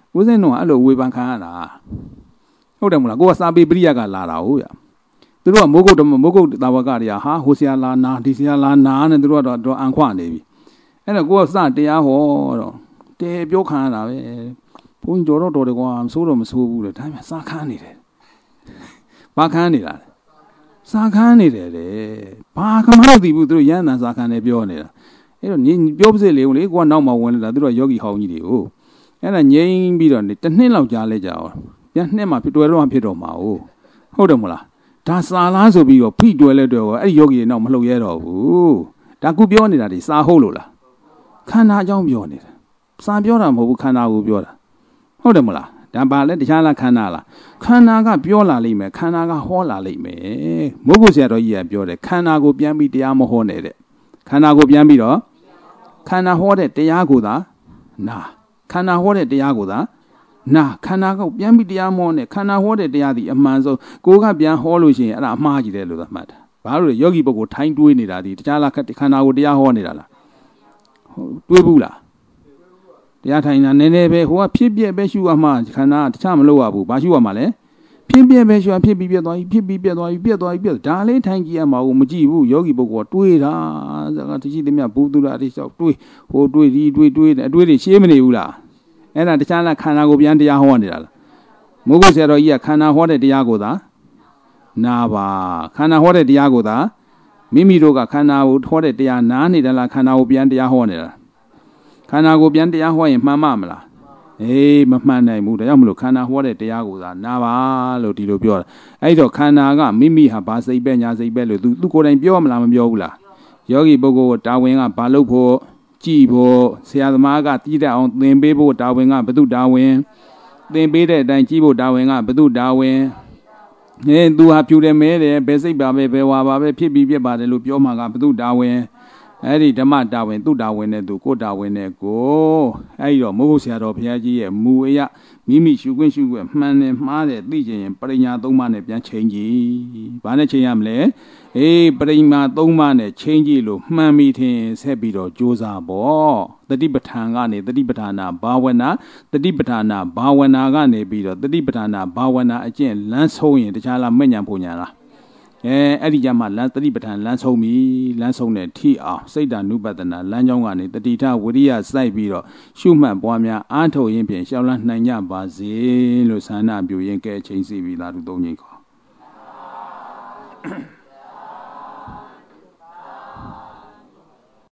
ဦးစင်းတော့အဲ့လိုဝေဖန်ခံရတာဟုတ်တယ်မလားကိုကစာပေပရိယကလာတာဟုတ်ရသူတို့ကမိုးကုတ်တမိုးကုတ်တာဝကတွေကဟာဟိုဆရာလာနာဒီဆရာလာနာနဲ့သူတို့ကတော့တော့အန်ခွနေပြီအဲ့တော့ကိုကစတရားဟောတော့တဲပြောခံရတာပဲဘုန်းကြီးတော်တော့တော်တယ်ကွာမဆိုးတော့မဆိုးဘူးလေဒါမှစာခန်းနေတယ်ဘာခန်းနေတာလဲစာခန်းနေတယ်လေဘာကမှမသိဘူးသူတို့ရဟန္တာစာခန်းနေပြောနေတာအဲ့တော့ပြောပါစေလေကိုလေကိုကနောက်မှဝင်လာတာသူတို့ကယောဂီဟောင်းကြီးတွေကိုအဲ့ဒါငြိမ်းပြီးတော့တစ်နှစ်လောက်ကြာလဲကြာအောင်ပြန်နှစ်မှဖြစ်တွယ်တော့ဖြစ်တော့မှာဟုတ်တယ်မလားဒါစာလားဆိုပြီးတော့ဖိတွယ်လဲတွယ်ရောအဲ့ဒီယောဂီတွေတော့မလှုပ်ရဲတော့ဘူးဒါကုပြောနေတာဒီစာဟုတ်လို့လားခန္ဓာအကြောင်းပြောနေတာစာပြောတာမဟုတ်ဘူးခန္ဓာကိုပြောတာဟုတ်တယ်မလားဒါပါလဲတခြားလားခန္ဓာလားခန္ဓာကပြောလာလိမ့်မယ်ခန္ဓာကဟောလာလိမ့်မယ်မိုးကုတ်ဆရာတော်ကြီးကပြောတယ်ခန္ဓာကိုပြန်ပြီးတရားမဟောနဲ့တဲ့ခန္ဓာကိုပြန်ပြီးတော့ခန္ဓာဟောတဲ့တရားကိုသာနာခန္ဓာဟောတဲ့တရားကိုသာနာခန္ဓာကိုပြန်ပြီးတရားမဟောနဲ့ခန္ဓာဟောတဲ့တရားဒီအမှန်ဆုံးကိုကပြန်ဟောလို့ရှိရင်အဲ့ဒါအမှားကြီးတယ်လို့သာမှတ်တာဘာလို့လဲယောဂီပုဂ္ဂိုလ်ထိုင်းတွေးနေတာဒီတခြားလားခန္ဓာကိုတရားဟောနေတာလားတွေးဘူးလားတရားထိုင်တာနည်းနည်းပဲဟိုကဖြစ်ပြက်ပဲရှုရမှခန္ဓာတခြားမလုပ်ရဘူးဘာရှုရမှာလဲဖြစ်ပြက်ပဲရှုရဖြစ်ပြီးပြက်သွားပြီဖြစ်ပြီးပြက်သွားပြီပြက်သွားပြီပြက်ဒါလေးထိုင်ကြည့်ရမှာကိုမကြည့်ဘူးယောဂီပုဂ္ဂိုလ်ကတွေးတာကတရှိသမျှဘူးသူလားအတိလျှောက်တွေးဟိုတွေးဒီတွေးတွေးတယ်အတွေးတွေရှင်းမနေဘူးလားအဲ့ဒါတခြားလားခန္ဓာကိုပြန်တရားဟောနေတာလားမိုးကုတ်ဆရာတော်ကြီးကခန္ဓာဟောတဲ့တရားကိုသာနာပါခန္ဓာဟောတဲ့တရားကိုသာမိမိတို့ကခန္ဓာကိုဟောတဲ့တရားနားနေတယ်လားခန္ဓာကိုပြန်တရားဟောနေတာခန္ဓာကိုပြန်တရားဟောရင်မှန်မမလားအေးမမှန်နိုင်ဘူးဒါကြောင့်မလို့ခန္ဓာဟောတဲ့တရားကိုသာနာပါလို့ဒီလိုပြောတာအဲ့တော့ခန္ဓာကမိမိဟာဘာစိတ်ပဲညာစိတ်ပဲလို့သူသူကိုယ်တိုင်ပြောမလားမပြောဘူးလားယောဂီပုဂ္ဂိုလ်တာဝန်ကဘာလုပ်ဖို့ကြည်ဖို့ဆရာသမားကတည်တတ်အောင်သင်ပေးဖို့တာဝန်ကဘု து တာဝန်သင်ပေးတဲ့အတိုင်းကြည်ဖို့တာဝန်ကဘု து တာဝန်အဲသူဟာဖြူတယ်မဲတယ်ဘယ်စိတ်ပါပဲဘယ်ဝါပါပဲဖြစ်ပြီးပြက်ပါတယ်လို့ပြောမှာကဘု து တာဝန်အဲ့ဒီဓမ္မတာဝန်သူ့တာဝန်နဲ့သူကိုယ်တာဝန်နဲ့ကိုအဲ့ဒီတော့မိုးကုတ်ဆရာတော်ဘုရားကြီးရဲ့မူအရမိမိရှုခွင့်ရှုခွင့်မှန်တယ်မှားတယ်သိချင်ရင်ပရိညာသုံးပါးနဲ့ပြန်ချိန်ကြည့်ဘာနဲ့ချိန်ရမလဲအေးပရိညာသုံးပါးနဲ့ချိန်ကြည့်လို့မှန်ပြီထင်ဆက်ပြီးတော့ကြိုးစားပေါ့တတိပဋ္ဌာန်ကနေတတိပဋ္ဌာနာဘာဝနာတတိပဋ္ဌာနာဘာဝနာကနေပြီးတော့တတိပဋ္ဌာနာဘာဝနာအကျင့်လမ်းဆုံးရင်တခြားလားမဲ့ညာပုံညာလားအဲအဲ့ဒီကြမှာလမ်းတတိပဋ္ဌာန်လမ်းဆုံးပြီလမ်းဆုံးတဲ့ထိအောင်စိတ်ဓာနုပဒနာလမ်းကြောင်းကနေတတိထဝိရိယစိုက်ပြီးတော့ရှုမှတ်ပွားများအားထုတ်ရင်းဖြင့်ရှောင်းလန်းနိုင်ကြပါစေလို့ဆန္ဒပြုရင်းကဲချိန်စီပြီးသားသူသုံးချိန်ခေါ်